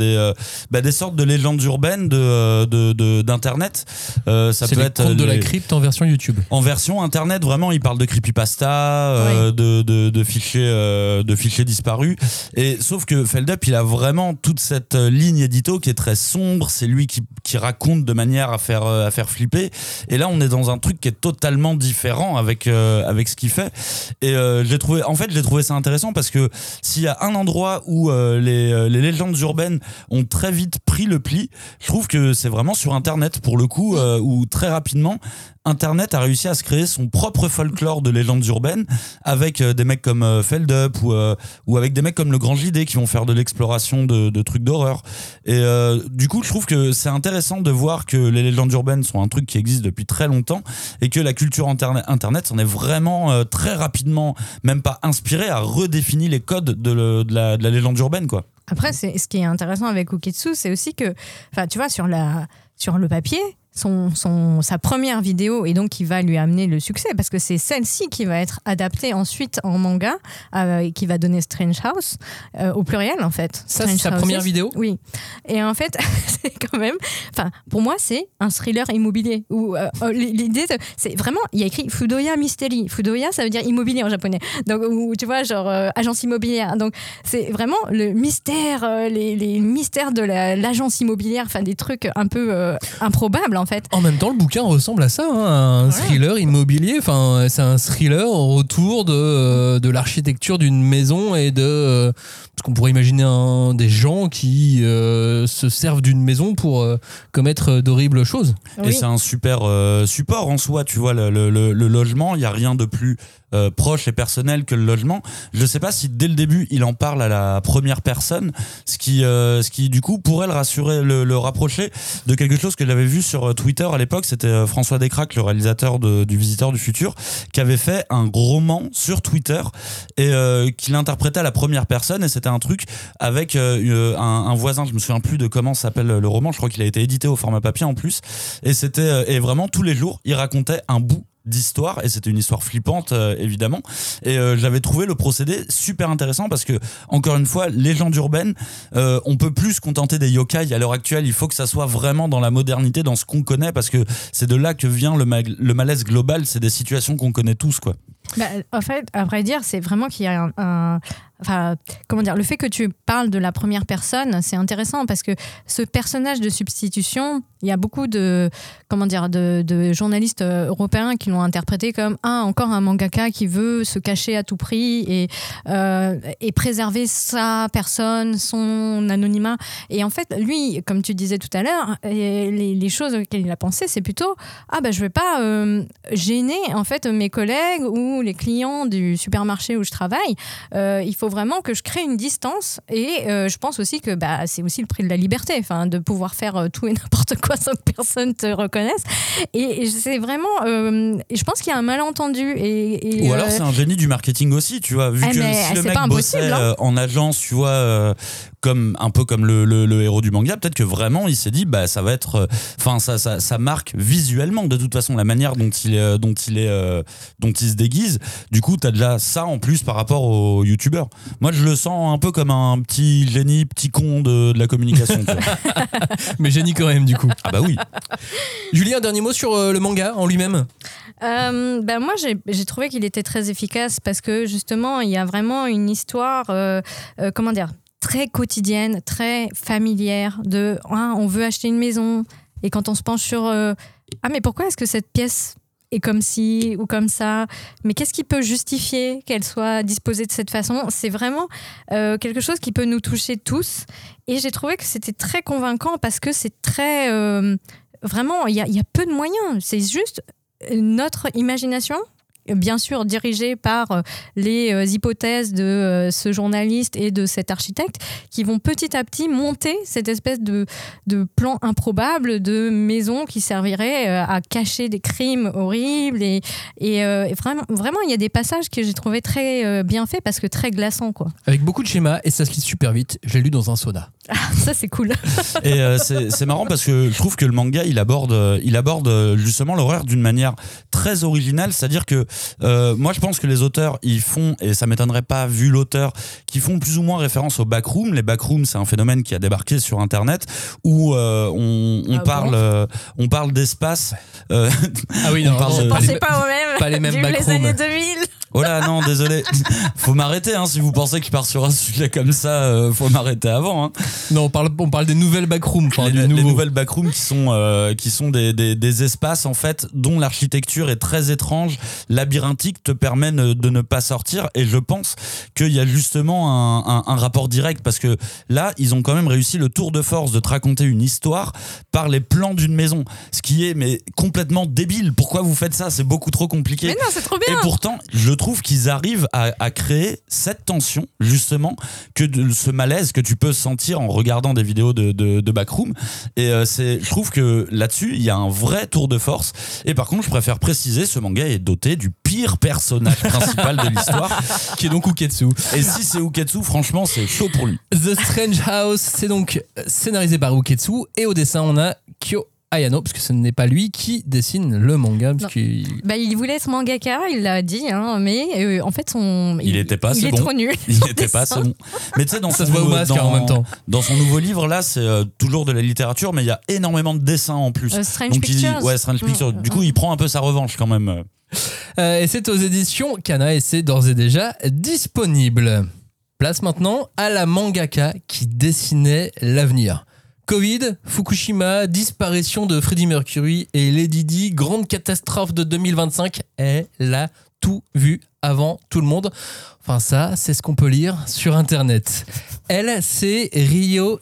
des sortes de légendes urbaines d'internet. Ça c'est peut les être contes de la crypte en version YouTube. En version internet, vraiment, il parle de creepypasta, de fichiers disparus. Et sauf que Feld-up, il a vraiment toute cette ligne édito qui est très sombre. C'est lui qui raconte de manière à faire flipper. Et là, on est dans un truc qui est totalement différent avec ce qu'il fait. Et j'ai trouvé ça intéressant parce que s'il y a un endroit où les légendes urbaines ont très vite pris le pli, je trouve que c'est vraiment sur Internet, pour le coup, où très rapidement, Internet a réussi à se créer son propre folklore de légendes urbaines avec des mecs comme Feld-up ou avec des mecs comme le Grand JD qui vont faire de l'exploration de trucs d'horreur. Et du coup, je trouve que c'est intéressant de voir que les légendes urbaines sont un truc qui existe depuis très longtemps et que la culture Internet s'en est vraiment très rapidement, même pas inspirée, a redéfini les codes de la légende urbaine, quoi. Après, ce qui est intéressant avec Uketsu, c'est aussi que, enfin, tu vois, sur le papier, sa première vidéo, et donc qui va lui amener le succès, parce que c'est celle-ci qui va être adaptée ensuite en manga, et qui va donner Strange House, au pluriel en fait. Ça, c'est sa première vidéo ? Oui. Et en fait, c'est quand même, enfin, pour moi, c'est un thriller immobilier, où l'idée, c'est vraiment, il y a écrit Fudoya Mystery. Fudoya, ça veut dire immobilier en japonais. Donc, où, tu vois, genre, agence immobilière. Donc, c'est vraiment le mystère, les mystères de l'agence immobilière, enfin, des trucs un peu improbables, en fait. En même temps, le bouquin ressemble à ça, hein, un thriller immobilier. Enfin, c'est un thriller autour de l'architecture d'une maison et parce qu'on pourrait imaginer des gens qui se servent d'une maison pour commettre d'horribles choses. Oui. Et c'est un super support en soi, tu vois, le logement, il n'y a rien de plus proche et personnel que le logement. Je ne sais pas si dès le début il en parle à la première personne, ce qui du coup pourrait le rassurer, le rapprocher de quelque chose que j'avais vu sur Twitter à l'époque. C'était François Descraques, le réalisateur du Visiteur du Futur, qui avait fait un roman sur Twitter et qu'il interprétait à la première personne, et c'était un truc avec un voisin, je me souviens plus de comment s'appelle le roman, je crois qu'il a été édité au format papier en plus, et c'était et vraiment tous les jours il racontait un bout d'histoire, et c'était une histoire flippante évidemment, et j'avais trouvé le procédé super intéressant parce que, encore une fois, légende urbaine, on peut plus se contenter des yokai à l'heure actuelle. Il faut que ça soit vraiment dans la modernité, dans ce qu'on connaît, parce que c'est de là que vient le malaise global. C'est des situations qu'on connaît tous, quoi. En fait, à vrai dire, c'est vraiment qu'il y a enfin, comment dire, le fait que tu parles de la première personne, c'est intéressant parce que ce personnage de substitution, il y a beaucoup de journalistes européens qui l'ont interprété comme encore un mangaka qui veut se cacher à tout prix et préserver sa personne, son anonymat. Et en fait, lui, comme tu disais tout à l'heure, les choses auxquelles il a pensé, c'est plutôt je vais pas gêner en fait mes collègues ou les clients du supermarché où je travaille. Il faut vraiment que je crée une distance et je pense aussi que c'est aussi le prix de la liberté, enfin de pouvoir faire tout et n'importe quoi sans que personne te reconnaisse. Et c'est vraiment, je pense qu'il y a un malentendu. Ou alors c'est un génie du marketing aussi, tu vois, vu que si le mec bossait en agence, tu vois, un peu comme le héros du manga, peut-être que vraiment il s'est dit ça va être, ça marque visuellement de toute façon la manière dont il se déguise. Du coup t'as déjà ça en plus par rapport aux youtubeurs. Moi je le sens un peu comme un petit génie, petit con de la communication. Mais génie quand même du coup. Ah bah oui. Julie, un dernier mot sur le manga en lui-même. Moi j'ai trouvé qu'il était très efficace parce que justement il y a vraiment une histoire très quotidienne, très familière on veut acheter une maison et quand on se penche sur mais pourquoi est-ce que cette pièce est comme ci ou comme ça, mais qu'est-ce qui peut justifier qu'elle soit disposée de cette façon? C'est vraiment quelque chose qui peut nous toucher tous et j'ai trouvé que c'était très convaincant parce que c'est très vraiment, il y a peu de moyens, c'est juste notre imagination, bien sûr dirigée par les hypothèses de ce journaliste et de cet architecte qui vont petit à petit monter cette espèce de plan improbable de maison qui servirait à cacher des crimes horribles et vraiment il y a des passages que j'ai trouvé très bien faits parce que très glaçants quoi. Avec beaucoup de schémas et ça se lit super vite. Je l'ai lu dans un sauna. Ça c'est cool. Et c'est marrant parce que je trouve que le manga il aborde justement l'horreur d'une manière très originale, c'est-à-dire que moi je pense que les auteurs ils font, et ça m'étonnerait pas vu l'auteur, qui font plus ou moins référence aux backrooms. Les backrooms c'est un phénomène qui a débarqué sur internet où on parle d'espace. Ah oui, non, je pensais pas au même. Pas les mêmes backrooms. Les années 2000. Oh là non, désolé. Faut m'arrêter si vous pensez que je pars sur un sujet comme ça, faut m'arrêter avant. Non, on parle des nouvelles backrooms. Les nouvelles backrooms qui sont des espaces en fait dont l'architecture est très étrange, labyrinthique, te permet de ne pas sortir. Et je pense qu'il y a justement un rapport direct parce que là, ils ont quand même réussi le tour de force de te raconter une histoire par les plans d'une maison, ce qui est complètement débile. Pourquoi vous faites ça? C'est beaucoup trop compliqué. Mais non, c'est trop bien. Et pourtant, je trouve qu'ils arrivent à créer cette tension justement, ce malaise que tu peux sentir en regardant des vidéos de backroom. Et je trouve que là-dessus il y a un vrai tour de force. Et par contre je préfère préciser, ce manga est doté du pire personnage principal de l'histoire qui est donc Uketsu. Et si c'est Uketsu, franchement c'est chaud pour lui. The Strange House, c'est donc scénarisé par Uketsu et au dessin on a Kyo Ayano, parce que ce n'est pas lui qui dessine le manga. Il voulait être mangaka, il l'a dit, mais en fait, il était pas assez bon. Trop nul. Il était pas assez bon. Mais tu sais, ça se voit au masque en même temps. Dans son nouveau livre, là, c'est toujours de la littérature, mais il y a énormément de dessins en plus. Strange Pictures. Strange Pictures. Du coup, il prend un peu sa revanche quand même. Et c'est aux éditions Kana et c'est d'ores et déjà disponible. Place maintenant à la mangaka qui dessinait l'avenir. Covid, Fukushima, disparition de Freddie Mercury et Lady Di, grande catastrophe de 2025. Elle a tout vu avant tout le monde. Enfin ça, c'est ce qu'on peut lire sur internet. Elle, c'est Ryo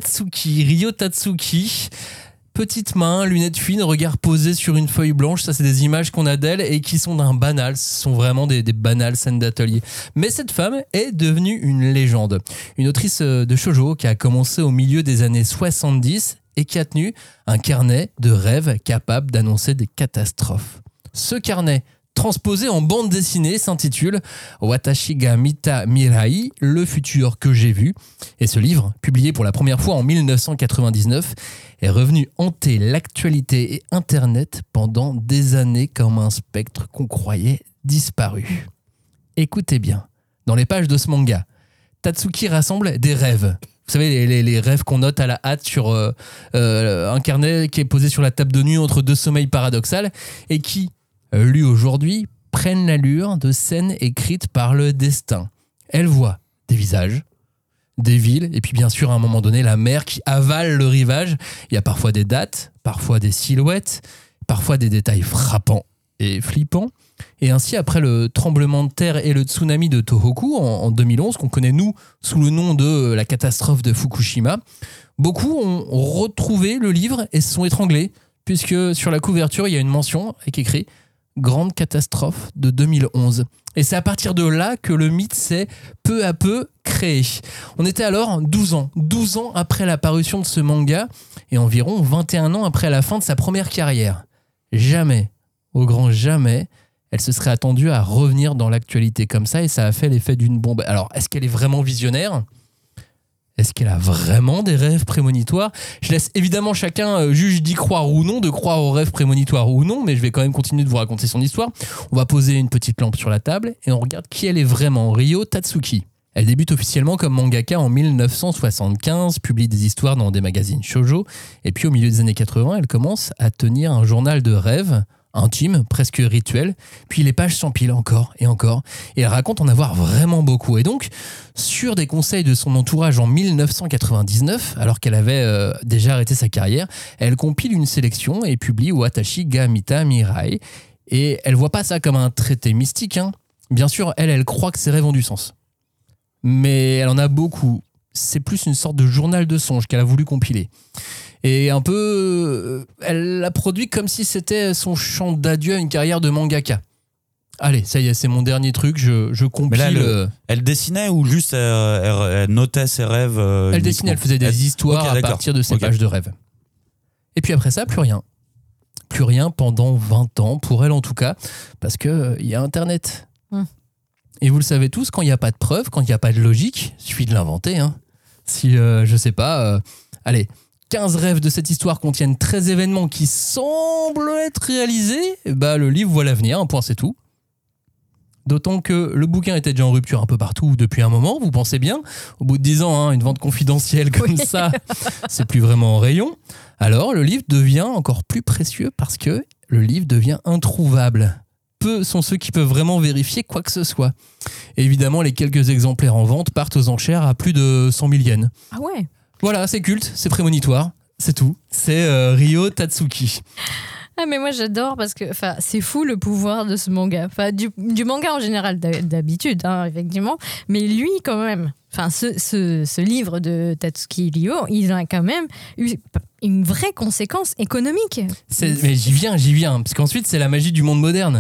Tatsuki. Petite main, lunettes fines, regard posé sur une feuille blanche. Ça, c'est des images qu'on a d'elle et qui sont d'un banal. Ce sont vraiment des banales scènes d'atelier. Mais cette femme est devenue une légende. Une autrice de shoujo qui a commencé au milieu des années 70 et qui a tenu un carnet de rêves capable d'annoncer des catastrophes. Ce carnet, transposé en bande dessinée, s'intitule Watashi ga Mita Mirai, le futur que j'ai vu. Et ce livre, publié pour la première fois en 1999, est revenu hanter l'actualité et Internet pendant des années comme un spectre qu'on croyait disparu. Écoutez bien, dans les pages de ce manga, Tatsuki rassemble des rêves. Vous savez, les rêves qu'on note à la hâte sur un carnet qui est posé sur la table de nuit entre deux sommeils paradoxaux et qui, lu aujourd'hui, prennent l'allure de scènes écrites par le destin. Elle voit des visages, des villes, et puis bien sûr à un moment donné la mer qui avale le rivage. Il y a parfois des dates, parfois des silhouettes, parfois des détails frappants et flippants. Et ainsi, après le tremblement de terre et le tsunami de Tohoku en 2011, qu'on connaît nous sous le nom de la catastrophe de Fukushima, beaucoup ont retrouvé le livre et se sont étranglés, puisque sur la couverture, il y a une mention avec écrit « Grande catastrophe de 2011 ». Et c'est à partir de là que le mythe s'est peu à peu créé. On était alors 12 ans après la parution de ce manga et environ 21 ans après la fin de sa première carrière. Jamais, au grand jamais, elle se serait attendue à revenir dans l'actualité comme ça et ça a fait l'effet d'une bombe. Alors, est-ce qu'elle est vraiment visionnaire ? Est-ce qu'elle a vraiment des rêves prémonitoires ? Je laisse évidemment chacun juge d'y croire ou non, de croire aux rêves prémonitoires ou non, mais je vais quand même continuer de vous raconter son histoire. On va poser une petite lampe sur la table et on regarde qui elle est vraiment, Ryo Tatsuki. Elle débute officiellement comme mangaka en 1975, publie des histoires dans des magazines shoujo, et puis au milieu des années 80, elle commence à tenir un journal de rêves, intime, presque rituel, puis les pages s'empilent encore, et elle raconte en avoir vraiment beaucoup. Et donc, sur des conseils de son entourage en 1999, alors qu'elle avait déjà arrêté sa carrière, elle compile une sélection et publie Watashi ga Mita Mirai. Et elle voit pas ça comme un traité mystique, hein. Bien sûr, elle croit que ses rêves ont du sens. Mais elle en a beaucoup. C'est plus une sorte de journal de songes qu'elle a voulu compiler. Et un peu, elle l'a produit comme si c'était son chant d'adieu à une carrière de mangaka. Allez, ça y est, c'est mon dernier truc, je compile. Mais là, elle dessinait ou juste elle notait ses rêves Elle dessinait, elle faisait des histoires à partir de ses pages de rêve. Et puis après ça, plus rien. Plus rien pendant 20 ans, pour elle en tout cas, parce qu'il y a Internet. Et vous le savez tous, quand il n'y a pas de preuves, quand il n'y a pas de logique, il suffit de l'inventer. Hein. Si, je sais pas, allez, 15 rêves de cette histoire contiennent 13 événements qui semblent être réalisés, bah, le livre voit l'avenir, un point c'est tout. D'autant que le bouquin était déjà en rupture un peu partout depuis un moment, vous pensez bien. Au bout de 10 ans, hein, une vente confidentielle comme ça, c'est plus vraiment en rayon. Alors, le livre devient encore plus précieux parce que le livre devient introuvable. Peu sont ceux qui peuvent vraiment vérifier quoi que ce soit. Et évidemment, les quelques exemplaires en vente partent aux enchères à plus de 100 000 yens. Ah ouais. Voilà, c'est culte, c'est prémonitoire, c'est tout. C'est Ryo Tatsuki. Ah mais moi j'adore parce que c'est fou le pouvoir de ce manga. Du manga en général d'habitude, hein, effectivement. Mais lui quand même, ce livre de Tatsuki Ryo, il a quand même eu une vraie conséquence économique. Mais j'y viens, parce qu'ensuite c'est la magie du monde moderne.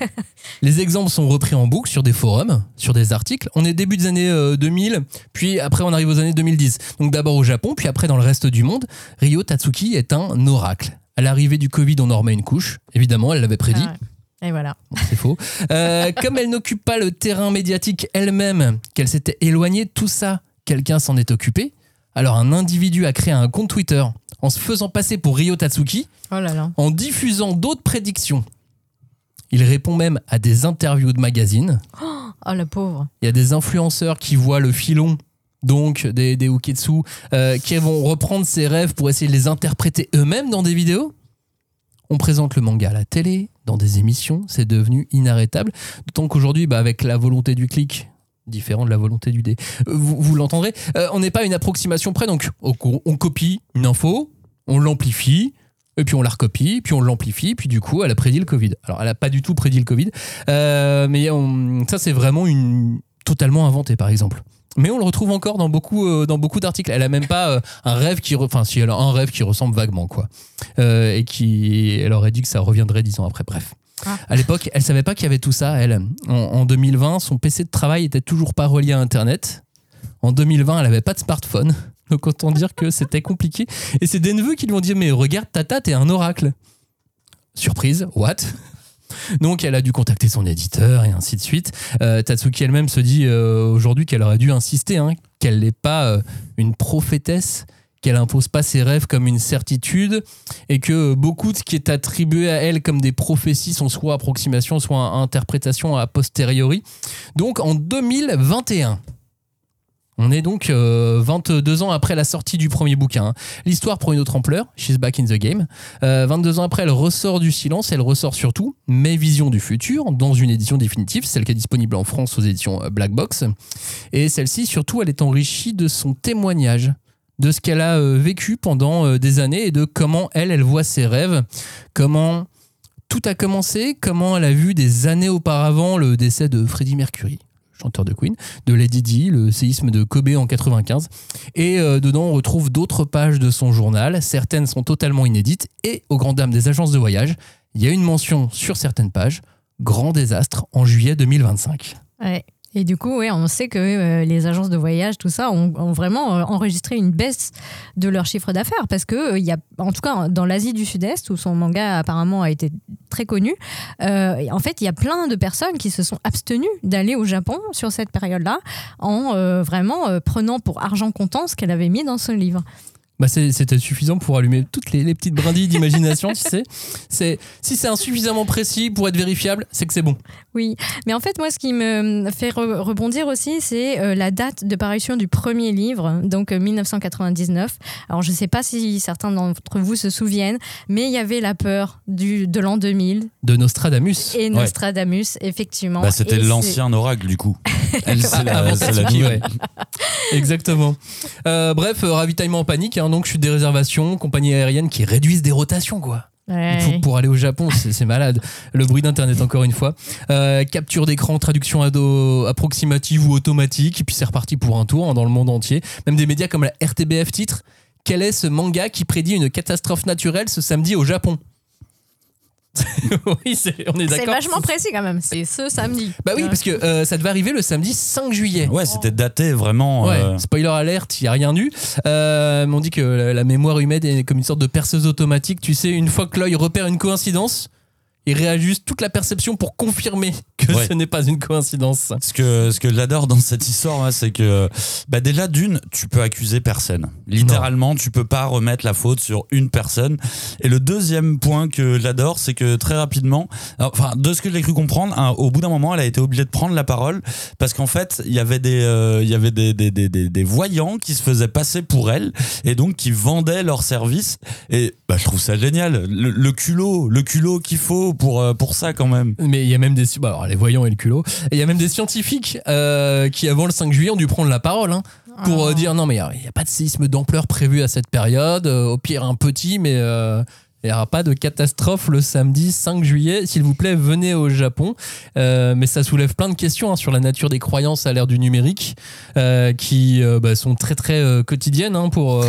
Les exemples sont repris en boucle sur des forums, sur des articles. On est début des années 2000, puis après on arrive aux années 2010. Donc d'abord au Japon, puis après dans le reste du monde, Ryo Tatsuki est un oracle. À l'arrivée du Covid, on en remet une couche. Évidemment, elle l'avait prédit. Ah ouais. Et voilà. C'est faux. Comme elle n'occupe pas le terrain médiatique elle-même, qu'elle s'était éloignée de tout ça, quelqu'un s'en est occupé. Alors un individu a créé un compte Twitter en se faisant passer pour Ryo Tatsuki, en diffusant d'autres prédictions. Il répond même à des interviews de magazines. Oh, la pauvre. Il y a des influenceurs qui voient le filon, donc des uketsu, qui vont reprendre ses rêves pour essayer de les interpréter eux-mêmes dans des vidéos. On présente le manga à la télé, dans des émissions, c'est devenu inarrêtable. D'autant qu'aujourd'hui, avec la volonté du clic, différent de la volonté du dé, vous l'entendrez, on n'est pas à une approximation près, donc on copie une info, on l'amplifie, et puis on la recopie, puis on l'amplifie, puis du coup, elle a prédit le Covid. Alors, elle n'a pas du tout prédit le Covid, mais ça, c'est vraiment totalement inventé, par exemple. Mais on le retrouve encore dans beaucoup d'articles. Elle a même pas un rêve si elle a un rêve qui ressemble vaguement, quoi. Et elle aurait dit que ça reviendrait 10 ans après. Bref. À l'époque, elle savait pas qu'il y avait tout ça, elle. En 2020, son PC de travail était toujours pas relié à Internet. En 2020, elle avait pas de smartphone. Donc autant dire que c'était compliqué. Et c'est des neveux qui lui ont dit « Mais regarde, Tata, t'es un oracle. » Surprise, what ? Donc elle a dû contacter son éditeur et ainsi de suite. Tatsuki elle-même se dit aujourd'hui qu'elle aurait dû insister, qu'elle n'est pas une prophétesse, qu'elle impose pas ses rêves comme une certitude et que beaucoup de ce qui est attribué à elle comme des prophéties sont soit approximations, soit interprétations a posteriori. Donc en 2021, On est donc 22 ans après la sortie du premier bouquin. Hein. L'histoire prend une autre ampleur, She's Back in the Game. 22 ans après, elle ressort du silence, elle ressort surtout Mes visions du futur, dans une édition définitive, celle qui est disponible en France aux éditions Black Box. Et celle-ci, surtout, elle est enrichie de son témoignage, de ce qu'elle a vécu pendant des années et de comment elle voit ses rêves, comment tout a commencé, comment elle a vu des années auparavant le décès de Freddie Mercury, chanteur de Queen, de Lady Di, le séisme de Kobe en 95. Et dedans, on retrouve d'autres pages de son journal. Certaines sont totalement inédites. Et aux grandes dames des agences de voyage, il y a une mention sur certaines pages, grand désastre en juillet 2025. Ouais. Et du coup, on sait que les agences de voyage, tout ça, ont vraiment enregistré une baisse de leur chiffre d'affaires parce que, il y a, en tout cas, dans l'Asie du Sud-Est, où son manga apparemment a été très connu, en fait, il y a plein de personnes qui se sont abstenues d'aller au Japon sur cette période-là en vraiment prenant pour argent comptant ce qu'elle avait mis dans son livre. Bah c'était suffisant pour allumer toutes les petites brindilles d'imagination, tu sais. Si c'est insuffisamment précis pour être vérifiable, c'est que c'est bon. Oui, mais en fait, moi, ce qui me fait rebondir aussi, c'est la date de parution du premier livre, donc 1999. Alors, je ne sais pas si certains d'entre vous se souviennent, mais il y avait la peur de l'an 2000. De Nostradamus. Et Nostradamus, effectivement. Bah, c'était l'ancien oracle, du coup. Elle, c'est la nouvelle. Ouais. Exactement. Bref, ravitaillement en panique, hein, donc chute des réservations, compagnies aériennes qui réduisent des rotations, quoi. Ouais. Pour aller au Japon, c'est malade. Le bruit d'internet, encore une fois. Capture d'écran, traduction approximative ou automatique, et puis c'est reparti pour un tour, hein, dans le monde entier. Même des médias comme la RTBF titre « Quel est ce manga qui prédit une catastrophe naturelle ce samedi au Japon ?» Oui, on est d'accord. C'est vachement précis quand même, c'est ce samedi. Bah oui, parce que ça devait arriver le samedi 5 juillet. Ouais, c'était daté vraiment. Ouais, spoiler alert, il n'y a rien eu. On dit que la mémoire humaine est comme une sorte de perceuse automatique. Tu sais, une fois que l'œil repère une coïncidence, il réajuste toute la perception pour confirmer que ce n'est pas une coïncidence. Ce que j'adore dans cette histoire, c'est que déjà d'une, tu peux accuser personne. Littéralement, tu peux pas remettre la faute sur une personne. Et le deuxième point que j'adore, c'est que très rapidement, de ce que j'ai cru comprendre, au bout d'un moment, elle a été obligée de prendre la parole parce qu'en fait, il y avait des voyants qui se faisaient passer pour elle et donc qui vendaient leurs services. Et je trouve ça génial. Le culot qu'il faut pour ça quand même. Mais il y a même alors les voyants et le culot, et il y a même des scientifiques qui avant le 5 juillet ont dû prendre la parole pour dire non mais il n'y a pas de séisme d'ampleur prévu à cette période, au pire un petit, mais il n'y aura pas de catastrophe le samedi 5 juillet, s'il vous plaît venez au Japon. Mais ça soulève plein de questions sur la nature des croyances à l'ère du numérique qui sont très très quotidiennes pour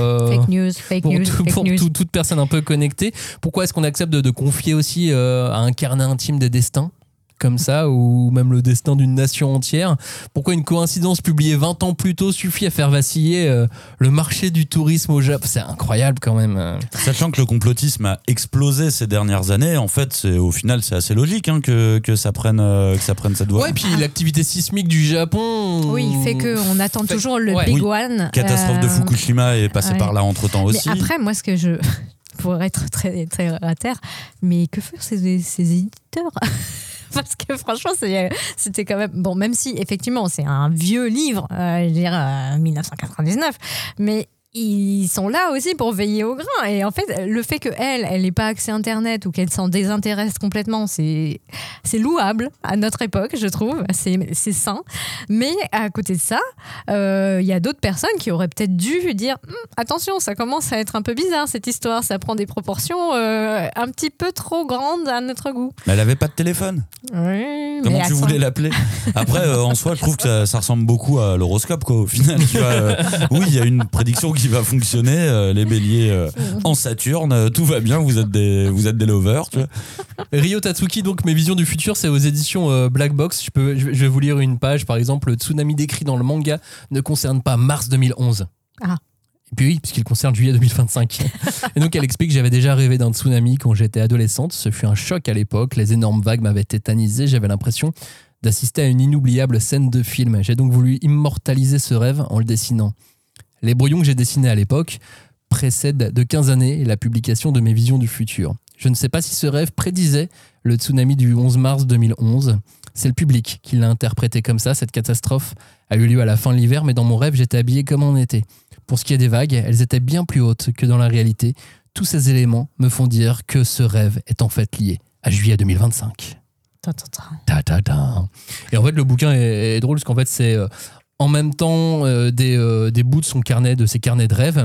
toute personne un peu connectée. Pourquoi est-ce qu'on accepte de confier aussi à un carnet intime des destins comme ça, ou même le destin d'une nation entière? Pourquoi une coïncidence publiée 20 ans plus tôt suffit à faire vaciller le marché du tourisme au Japon? C'est incroyable quand même. Sachant que le complotisme a explosé ces dernières années, en fait, au final, c'est assez logique que ça prenne cette voie. Ouais, puis l'activité sismique du Japon... Oui, fait qu'on attend toujours le Big One. Catastrophe de Fukushima est passée par là entre-temps aussi. Mais après, moi, ce que je... pour être très, très à terre, mais que font ces éditeurs? Parce que franchement, c'était quand même... Bon, même si, effectivement, c'est un vieux livre, je veux dire, 1999, mais ils sont là aussi pour veiller au grain. Et en fait, le fait qu'elle n'ait pas accès à Internet ou qu'elle s'en désintéresse complètement, c'est louable à notre époque, je trouve. C'est sain. Mais à côté de ça, il y a d'autres personnes qui auraient peut-être dû dire attention, ça commence à être un peu bizarre cette histoire. Ça prend des proportions un petit peu trop grandes à notre goût. Mais elle n'avait pas de téléphone. Oui, comment tu voulais l'appeler? Après, en soi, je trouve que ça ressemble beaucoup à l'horoscope, quoi. Au final, tu vois, oui, il y a une prédiction qui va fonctionner, les béliers en Saturne, tout va bien, vous êtes des lovers, tu vois. Ryo Tatsuki, donc Mes visions du futur, c'est aux éditions Black Box. Je vais vous lire une page, par exemple, le tsunami décrit dans le manga ne concerne pas mars 2011. Ah. Et puis oui, puisqu'il concerne juillet 2025. Et donc elle explique: j'avais déjà rêvé d'un tsunami quand j'étais adolescente, ce fut un choc à l'époque, les énormes vagues m'avaient tétanisé, j'avais l'impression d'assister à une inoubliable scène de film. J'ai donc voulu immortaliser ce rêve en le dessinant. Les brouillons que j'ai dessinés à l'époque précèdent de 15 années la publication de Mes visions du futur. Je ne sais pas si ce rêve prédisait le tsunami du 11 mars 2011. C'est le public qui l'a interprété comme ça. Cette catastrophe a eu lieu à la fin de l'hiver, mais dans mon rêve, j'étais habillé comme en été. Pour ce qui est des vagues, elles étaient bien plus hautes que dans la réalité. Tous ces éléments me font dire que ce rêve est en fait lié à juillet 2025. Et en fait, le bouquin est drôle parce qu'en fait, c'est en même temps des bouts de son carnet, de ses carnets de rêves,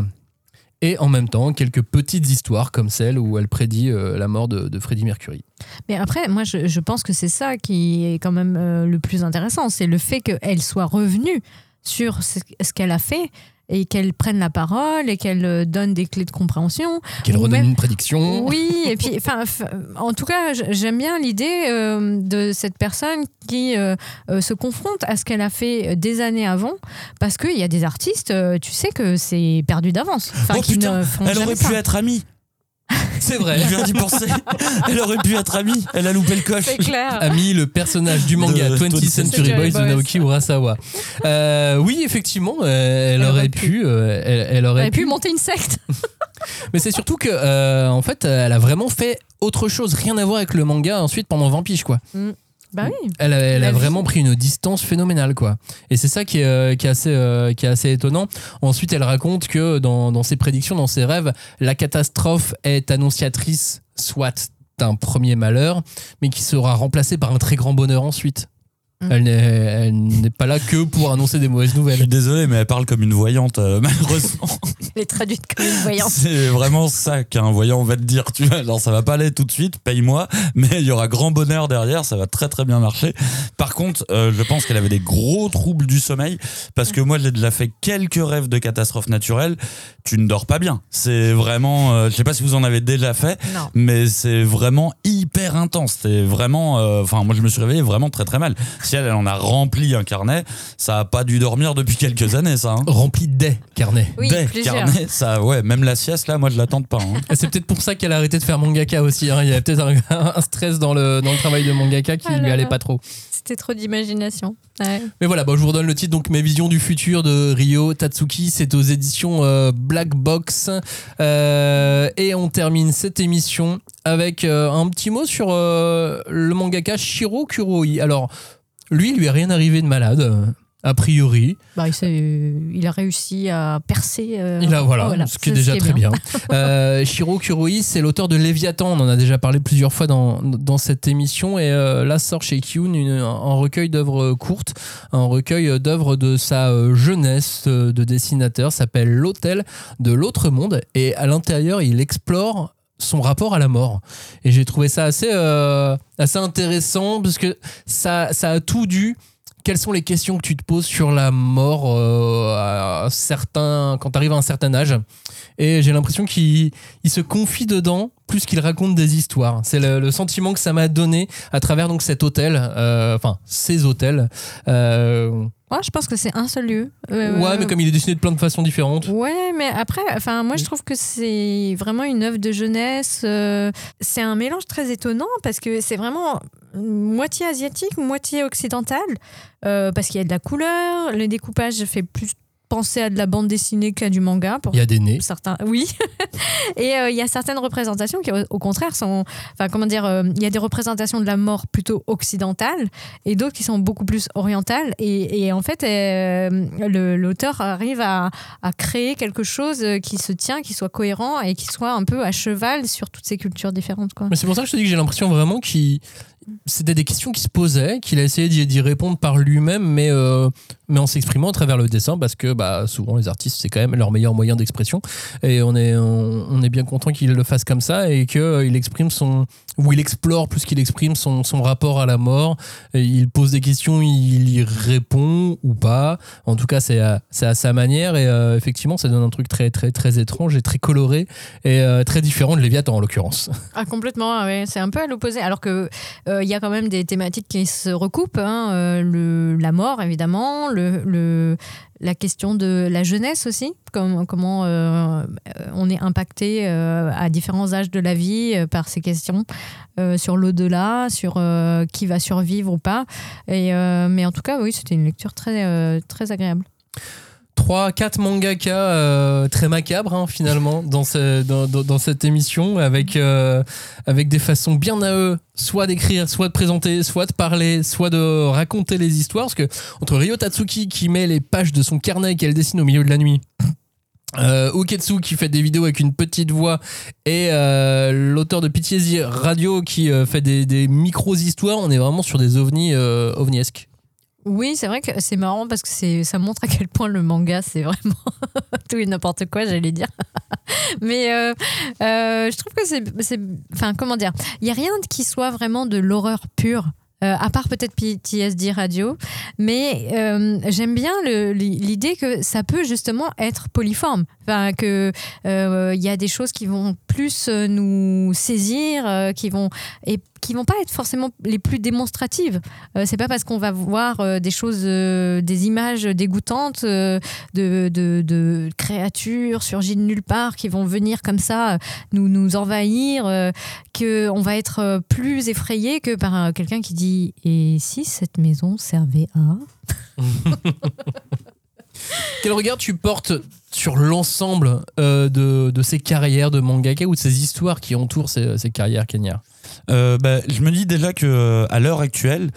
et en même temps quelques petites histoires comme celle où elle prédit la mort de Freddie Mercury. Mais après, moi, je pense que c'est ça qui est quand même le plus intéressant, c'est le fait qu'elle soit revenue sur ce qu'elle a fait et qu'elle prenne la parole et qu'elle donne des clés de compréhension. Qu'elle redonne une prédiction. Oui, et puis, en tout cas, j'aime bien l'idée de cette personne qui se confronte à ce qu'elle a fait des années avant, parce qu'il y a des artistes, tu sais que c'est perdu d'avance. Oh putain, elle aurait pu être amie. C'est vrai. Je viens d'y penser. Elle aurait pu être Ami. Elle a loupé le coche. C'est clair. Ami, le personnage du manga 20th Century Boys de Naoki Urasawa. Oui, effectivement, elle aurait pu. Elle aurait pu monter une secte. Mais c'est surtout que, en fait, elle a vraiment fait autre chose, rien à voir avec le manga ensuite pendant 20 piges, quoi. Bah oui. Elle a vraiment pris une distance phénoménale, quoi. Et c'est ça qui est assez étonnant. Ensuite, elle raconte que dans ses prédictions, dans ses rêves, la catastrophe est annonciatrice soit d'un premier malheur, mais qui sera remplacé par un très grand bonheur ensuite. Elle n'est pas là que pour annoncer des mauvaises nouvelles. Je suis désolé, mais elle parle comme une voyante, malheureusement. Elle est traduite comme une voyante. C'est vraiment ça qu'un voyant va te dire. Tu vois, alors ça va pas aller tout de suite, paye-moi, mais il y aura grand bonheur derrière, ça va très très bien marcher. Par contre, je pense qu'elle avait des gros troubles du sommeil, parce que moi j'ai déjà fait quelques rêves de catastrophes naturelles. Tu ne dors pas bien. C'est vraiment, je sais pas si vous en avez déjà fait, non. Mais c'est vraiment hyper intense. C'est vraiment, moi je me suis réveillé vraiment très très mal. Si elle en a rempli un carnet, ça a pas dû dormir depuis quelques années, ça. Hein. Rempli des carnets. Oui, des plusieurs. carnets, ça, ouais, même la sieste, là, moi, je l'attends pas. Hein. C'est peut-être pour ça qu'elle a arrêté de faire mangaka aussi. Hein. Il y a peut-être un stress dans le travail de mangaka qui lui allait pas trop. C'était trop d'imagination. Ouais. Mais voilà, je vous redonne le titre, donc Mes visions du futur de Ryo Tatsuki. C'est aux éditions Black Box. Et on termine cette émission avec un petit mot sur le mangaka Shiro Kuroe. Alors, lui, il lui est rien arrivé de malade, a priori. Bah, il a réussi à percer. Ce qui est déjà très bien. Shiro Kuroe, c'est l'auteur de Léviathan. On en a déjà parlé plusieurs fois dans cette émission. Et là sort chez Kiun un recueil d'œuvres courtes, un recueil d'œuvres de sa jeunesse de dessinateur, s'appelle L'Hôtel de l'autre monde. Et à l'intérieur, il explore son rapport à la mort. Et j'ai trouvé ça assez intéressant parce que ça a tout dû. Quelles sont les questions que tu te poses sur la mort quand tu arrives à un certain âge? Et j'ai l'impression qu'il se confie dedans plus qu'il raconte des histoires. C'est le sentiment que ça m'a donné à travers donc cet hôtel, ces hôtels. Ouais, je pense que c'est un seul lieu. Ouais, mais comme il est dessiné de plein de façons différentes. Ouais, mais après, moi je trouve que c'est vraiment une œuvre de jeunesse. C'est un mélange très étonnant parce que c'est vraiment moitié asiatique, moitié occidental, parce qu'il y a de la couleur, le découpage fait plus penser à de la bande dessinée qu'à du manga. Il y a des nez. Certains, oui. Et il y a certaines représentations qui, au contraire, sont... il y a des représentations de la mort plutôt occidentales et d'autres qui sont beaucoup plus orientales. Et en fait, l'auteur arrive à créer quelque chose qui se tient, qui soit cohérent et qui soit un peu à cheval sur toutes ces cultures différentes, quoi. Mais c'est pour ça que je te dis que j'ai l'impression vraiment c'était des questions qui se posaient, qu'il a essayé d'y répondre par lui-même, mais en s'exprimant à travers le dessin, parce que souvent les artistes, c'est quand même leur meilleur moyen d'expression. Et on est bien content qu'il le fasse comme ça et qu'il exprime il explore plus qu'il exprime son rapport à la mort. Et il pose des questions, il y répond ou pas. En tout cas, c'est à sa manière. Et effectivement, ça donne un truc très, très, très étrange et très coloré et très différent de Léviathan en l'occurrence. Ah, complètement, ouais. C'est un peu à l'opposé. Alors que il y a quand même des thématiques qui se recoupent, hein. La mort, évidemment, la question de la jeunesse aussi, comment on est impacté à différents âges de la vie par ces questions, sur l'au-delà, sur qui va survivre ou pas. Mais en tout cas, oui, c'était une lecture très, très agréable. 3-4 mangaka très macabres hein, finalement dans cette émission avec des façons bien à eux, soit d'écrire, soit de présenter, soit de parler, soit de raconter les histoires. Parce que entre Ryo Tatsuki qui met les pages de son carnet qu'elle dessine au milieu de la nuit, Uketsu qui fait des vidéos avec une petite voix et l'auteur de Pitié Radio qui fait des micros-histoires, on est vraiment sur des ovniesques. Oui, c'est vrai que c'est marrant parce que ça montre à quel point le manga, c'est vraiment tout et n'importe quoi, j'allais dire. Mais je trouve que c'est... Enfin, comment dire ? Il n'y a rien qui soit vraiment de l'horreur pure. À part peut-être PTSD Radio, mais j'aime bien l'idée que ça peut justement être polyforme, enfin, que y a des choses qui vont plus nous saisir, qui vont pas être forcément les plus démonstratives. C'est pas parce qu'on va voir des choses, des images dégoûtantes de créatures surgies de nulle part qui vont venir comme ça nous envahir, qu'on va être plus effrayé que par quelqu'un qui dit « Et si cette maison servait à… » Quel regard tu portes sur l'ensemble de ces carrières de mangaka ou de ces histoires qui entourent ces carrières, Kenya ? Je me dis déjà que à l'heure actuelle,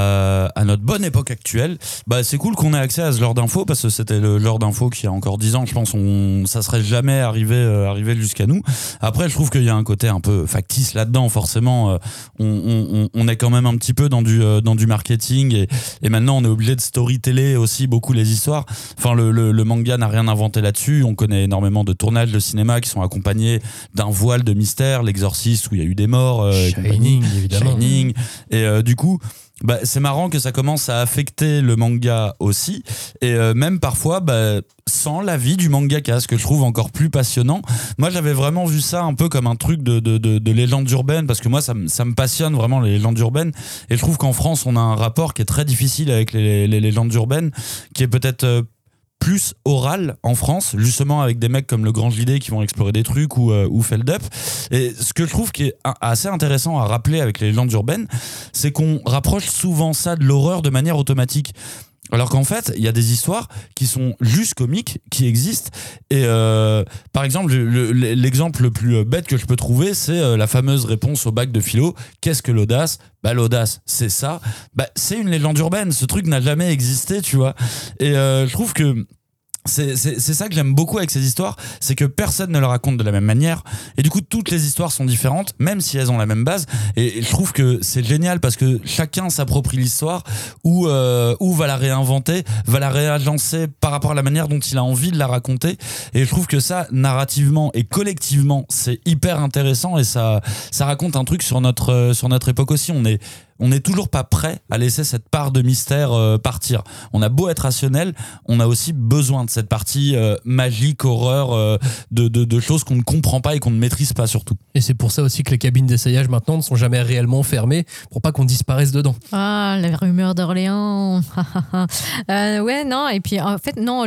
à notre bonne époque actuelle, c'est cool qu'on ait accès à ce genre d'infos parce que c'était le genre d'infos qui a encore 10 ans, je pense, ça serait jamais arrivé jusqu'à nous. Après, je trouve qu'il y a un côté un peu factice là-dedans, forcément. On est quand même un petit peu dans du marketing et maintenant on est obligé de storyteller aussi beaucoup les histoires. Enfin, le manga n'a rien inventé là-dessus. On connaît énormément de tournages de cinéma qui sont accompagnés d'un voile de mystère, L'Exorciste où il y a eu des morts, Shining, évidemment. Shining. Et du coup, c'est marrant que ça commence à affecter le manga aussi et même parfois sans l'avis du mangaka, ce que je trouve encore plus passionnant. Moi j'avais vraiment vu ça un peu comme un truc de légende urbaine parce que moi ça me passionne vraiment les légendes urbaines et je trouve qu'en France on a un rapport qui est très difficile avec les légendes urbaines qui est peut-être plus oral en France, justement avec des mecs comme le Grand JD qui vont explorer des trucs ou Feldup. Et ce que je trouve qui est assez intéressant à rappeler avec les légendes urbaines, c'est qu'on rapproche souvent ça de l'horreur de manière automatique. Alors qu'en fait, il y a des histoires qui sont juste comiques, qui existent. Et par exemple, l'exemple le plus bête que je peux trouver, c'est la fameuse réponse au bac de philo. Qu'est-ce que l'audace ? L'audace, c'est ça. C'est une légende urbaine. Ce truc n'a jamais existé, tu vois. Et je trouve que c'est ça que j'aime beaucoup avec ces histoires, c'est que personne ne le raconte de la même manière et du coup toutes les histoires sont différentes même si elles ont la même base et je trouve que c'est génial parce que chacun s'approprie l'histoire ou va la réinventer, va la réagencer par rapport à la manière dont il a envie de la raconter et je trouve que ça narrativement et collectivement c'est hyper intéressant et ça raconte un truc sur notre époque aussi. On n'est toujours pas prêt à laisser cette part de mystère partir. On a beau être rationnel, on a aussi besoin de cette partie magique, horreur, de choses qu'on ne comprend pas et qu'on ne maîtrise pas surtout. Et c'est pour ça aussi que les cabines d'essayage maintenant ne sont jamais réellement fermées pour pas qu'on disparaisse dedans. Ah, la rumeur d'Orléans. Ouais, non, et puis en fait, non,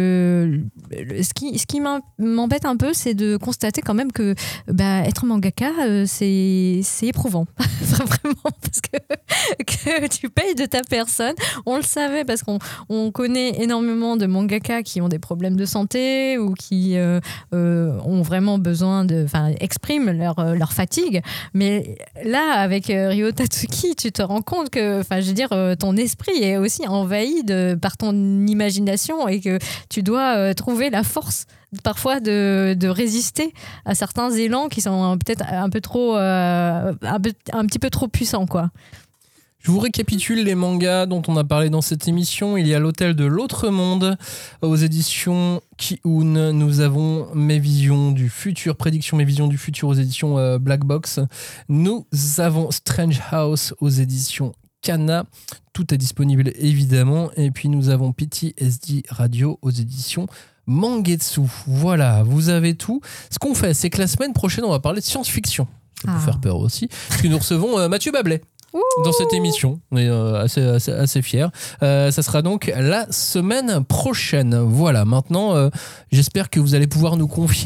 ce qui m'embête un peu, c'est de constater quand même que être mangaka, c'est éprouvant. Vraiment, parce que tu payes de ta personne. On le savait parce qu'on connaît énormément de mangaka qui ont des problèmes de santé ou qui ont vraiment besoin expriment leur fatigue. Mais là, avec Ryo Tatsuki, tu te rends compte que, ton esprit est aussi envahi par ton imagination et que tu dois trouver la force parfois de résister à certains élans qui sont peut-être un peu trop un petit peu trop puissants, quoi. Je vous récapitule les mangas dont on a parlé dans cette émission. Il y a l'Hôtel de l'Autre Monde aux éditions Ki-un. Nous avons Mes Visions du Futur, Prédiction Mes Visions du Futur aux éditions Black Box. Nous avons Strange House aux éditions Kana. Tout est disponible évidemment. Et puis nous avons PTSD Radio aux éditions Mangetsu. Voilà, vous avez tout. Ce qu'on fait, c'est que la semaine prochaine, on va parler de science-fiction. Ça peut faire peur aussi. Parce que nous recevons Mathieu Bablet. Dans cette émission, on est assez fiers. Ça sera donc la semaine prochaine. Voilà, maintenant, j'espère que vous allez pouvoir nous confier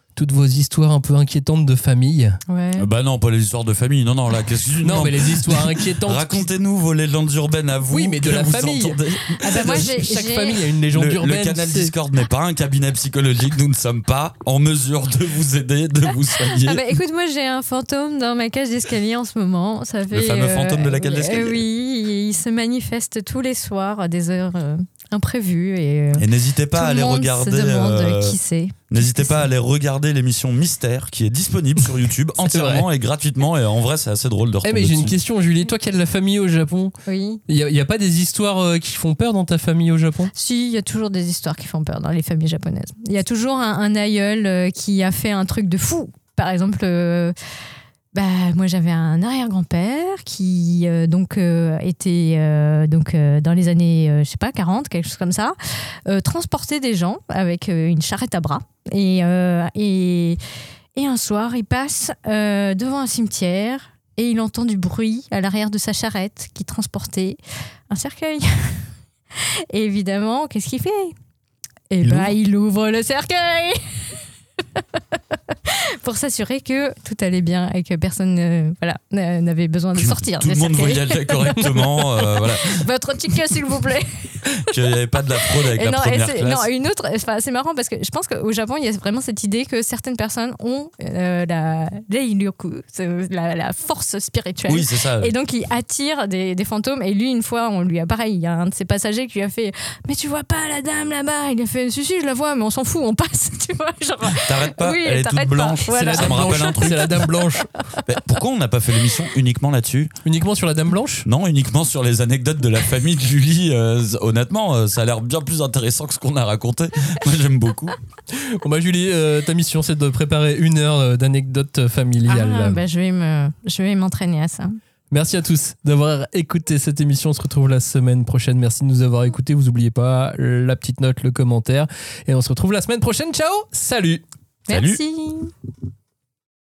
toutes vos histoires un peu inquiétantes de famille. Ouais. Bah non, pas les histoires de famille. Non, là, qu'est-ce que Non, mais les histoires inquiétantes. Racontez-nous vos légendes urbaines à vous. Oui, mais de que la vous famille. entendez. Ah bah moi, Chaque famille a une légende urbaine. Le canal tu sais. Discord n'est pas un cabinet psychologique. Nous ne sommes pas en mesure de vous aider, de vous soigner. Ah bah écoute, moi j'ai un fantôme dans ma cage d'escalier en ce moment. Ça fait, Le fameux fantôme de la cage d'escalier. Oui, il se manifeste tous les soirs à des heures imprévues. Et n'hésitez pas tout à le aller monde regarder. se demande qui c'est. N'hésitez pas à aller regarder l'émission Mystère qui est disponible sur YouTube entièrement et gratuitement. Et en vrai, c'est assez drôle de retomber Mais j'ai une dessus. question, Julie. Toi qui as de la famille au Japon, Oui. il y a pas des histoires qui font peur dans ta famille au Japon? Si, il y a toujours des histoires qui font peur dans les familles japonaises. Il y a toujours un aïeul qui a fait un truc de fou. Par exemple, moi j'avais un arrière-grand-père qui était dans les années 40, quelque chose comme ça, transportait des gens avec une charrette à bras. Et un soir, il passe devant un cimetière et il entend du bruit à l'arrière de sa charrette qui transportait un cercueil. Et évidemment, qu'est-ce qu'il fait ? Il ouvre le cercueil pour s'assurer que tout allait bien et que personne n'avait besoin de sortir. Tout le monde voyageait correctement. Voilà. Votre ticket, s'il vous plaît. Qu'il n'y avait pas de la fraude avec la première classe. Non, une autre. C'est marrant parce que je pense qu'au Japon, il y a vraiment cette idée que certaines personnes ont la force spirituelle. Oui, c'est ça. Et donc, il attire des fantômes. Et lui, une fois, il y a un de ses passagers qui lui a fait « Mais tu vois pas la dame là-bas ?» Il a fait « Si, je la vois, mais on s'en fout, on passe. » Tu vois, genre... T'arrêtes pas, Oui, elle est toute blanche. Voilà. C'est la dame blanche. C'est la dame blanche. Mais pourquoi on n'a pas fait l'émission uniquement là-dessus ? Uniquement sur la dame blanche? Non, uniquement sur les anecdotes de la famille de Julie. Honnêtement, ça a l'air bien plus intéressant que ce qu'on a raconté. Moi, j'aime beaucoup. Bon bah Julie, ta mission c'est de préparer 1 heure d'anecdotes familiales. Je vais m'entraîner à ça. Merci à tous d'avoir écouté cette émission. On se retrouve la semaine prochaine. Merci de nous avoir écoutés. Vous n'oubliez pas la petite note, le commentaire. Et on se retrouve la semaine prochaine. Ciao, salut. Merci.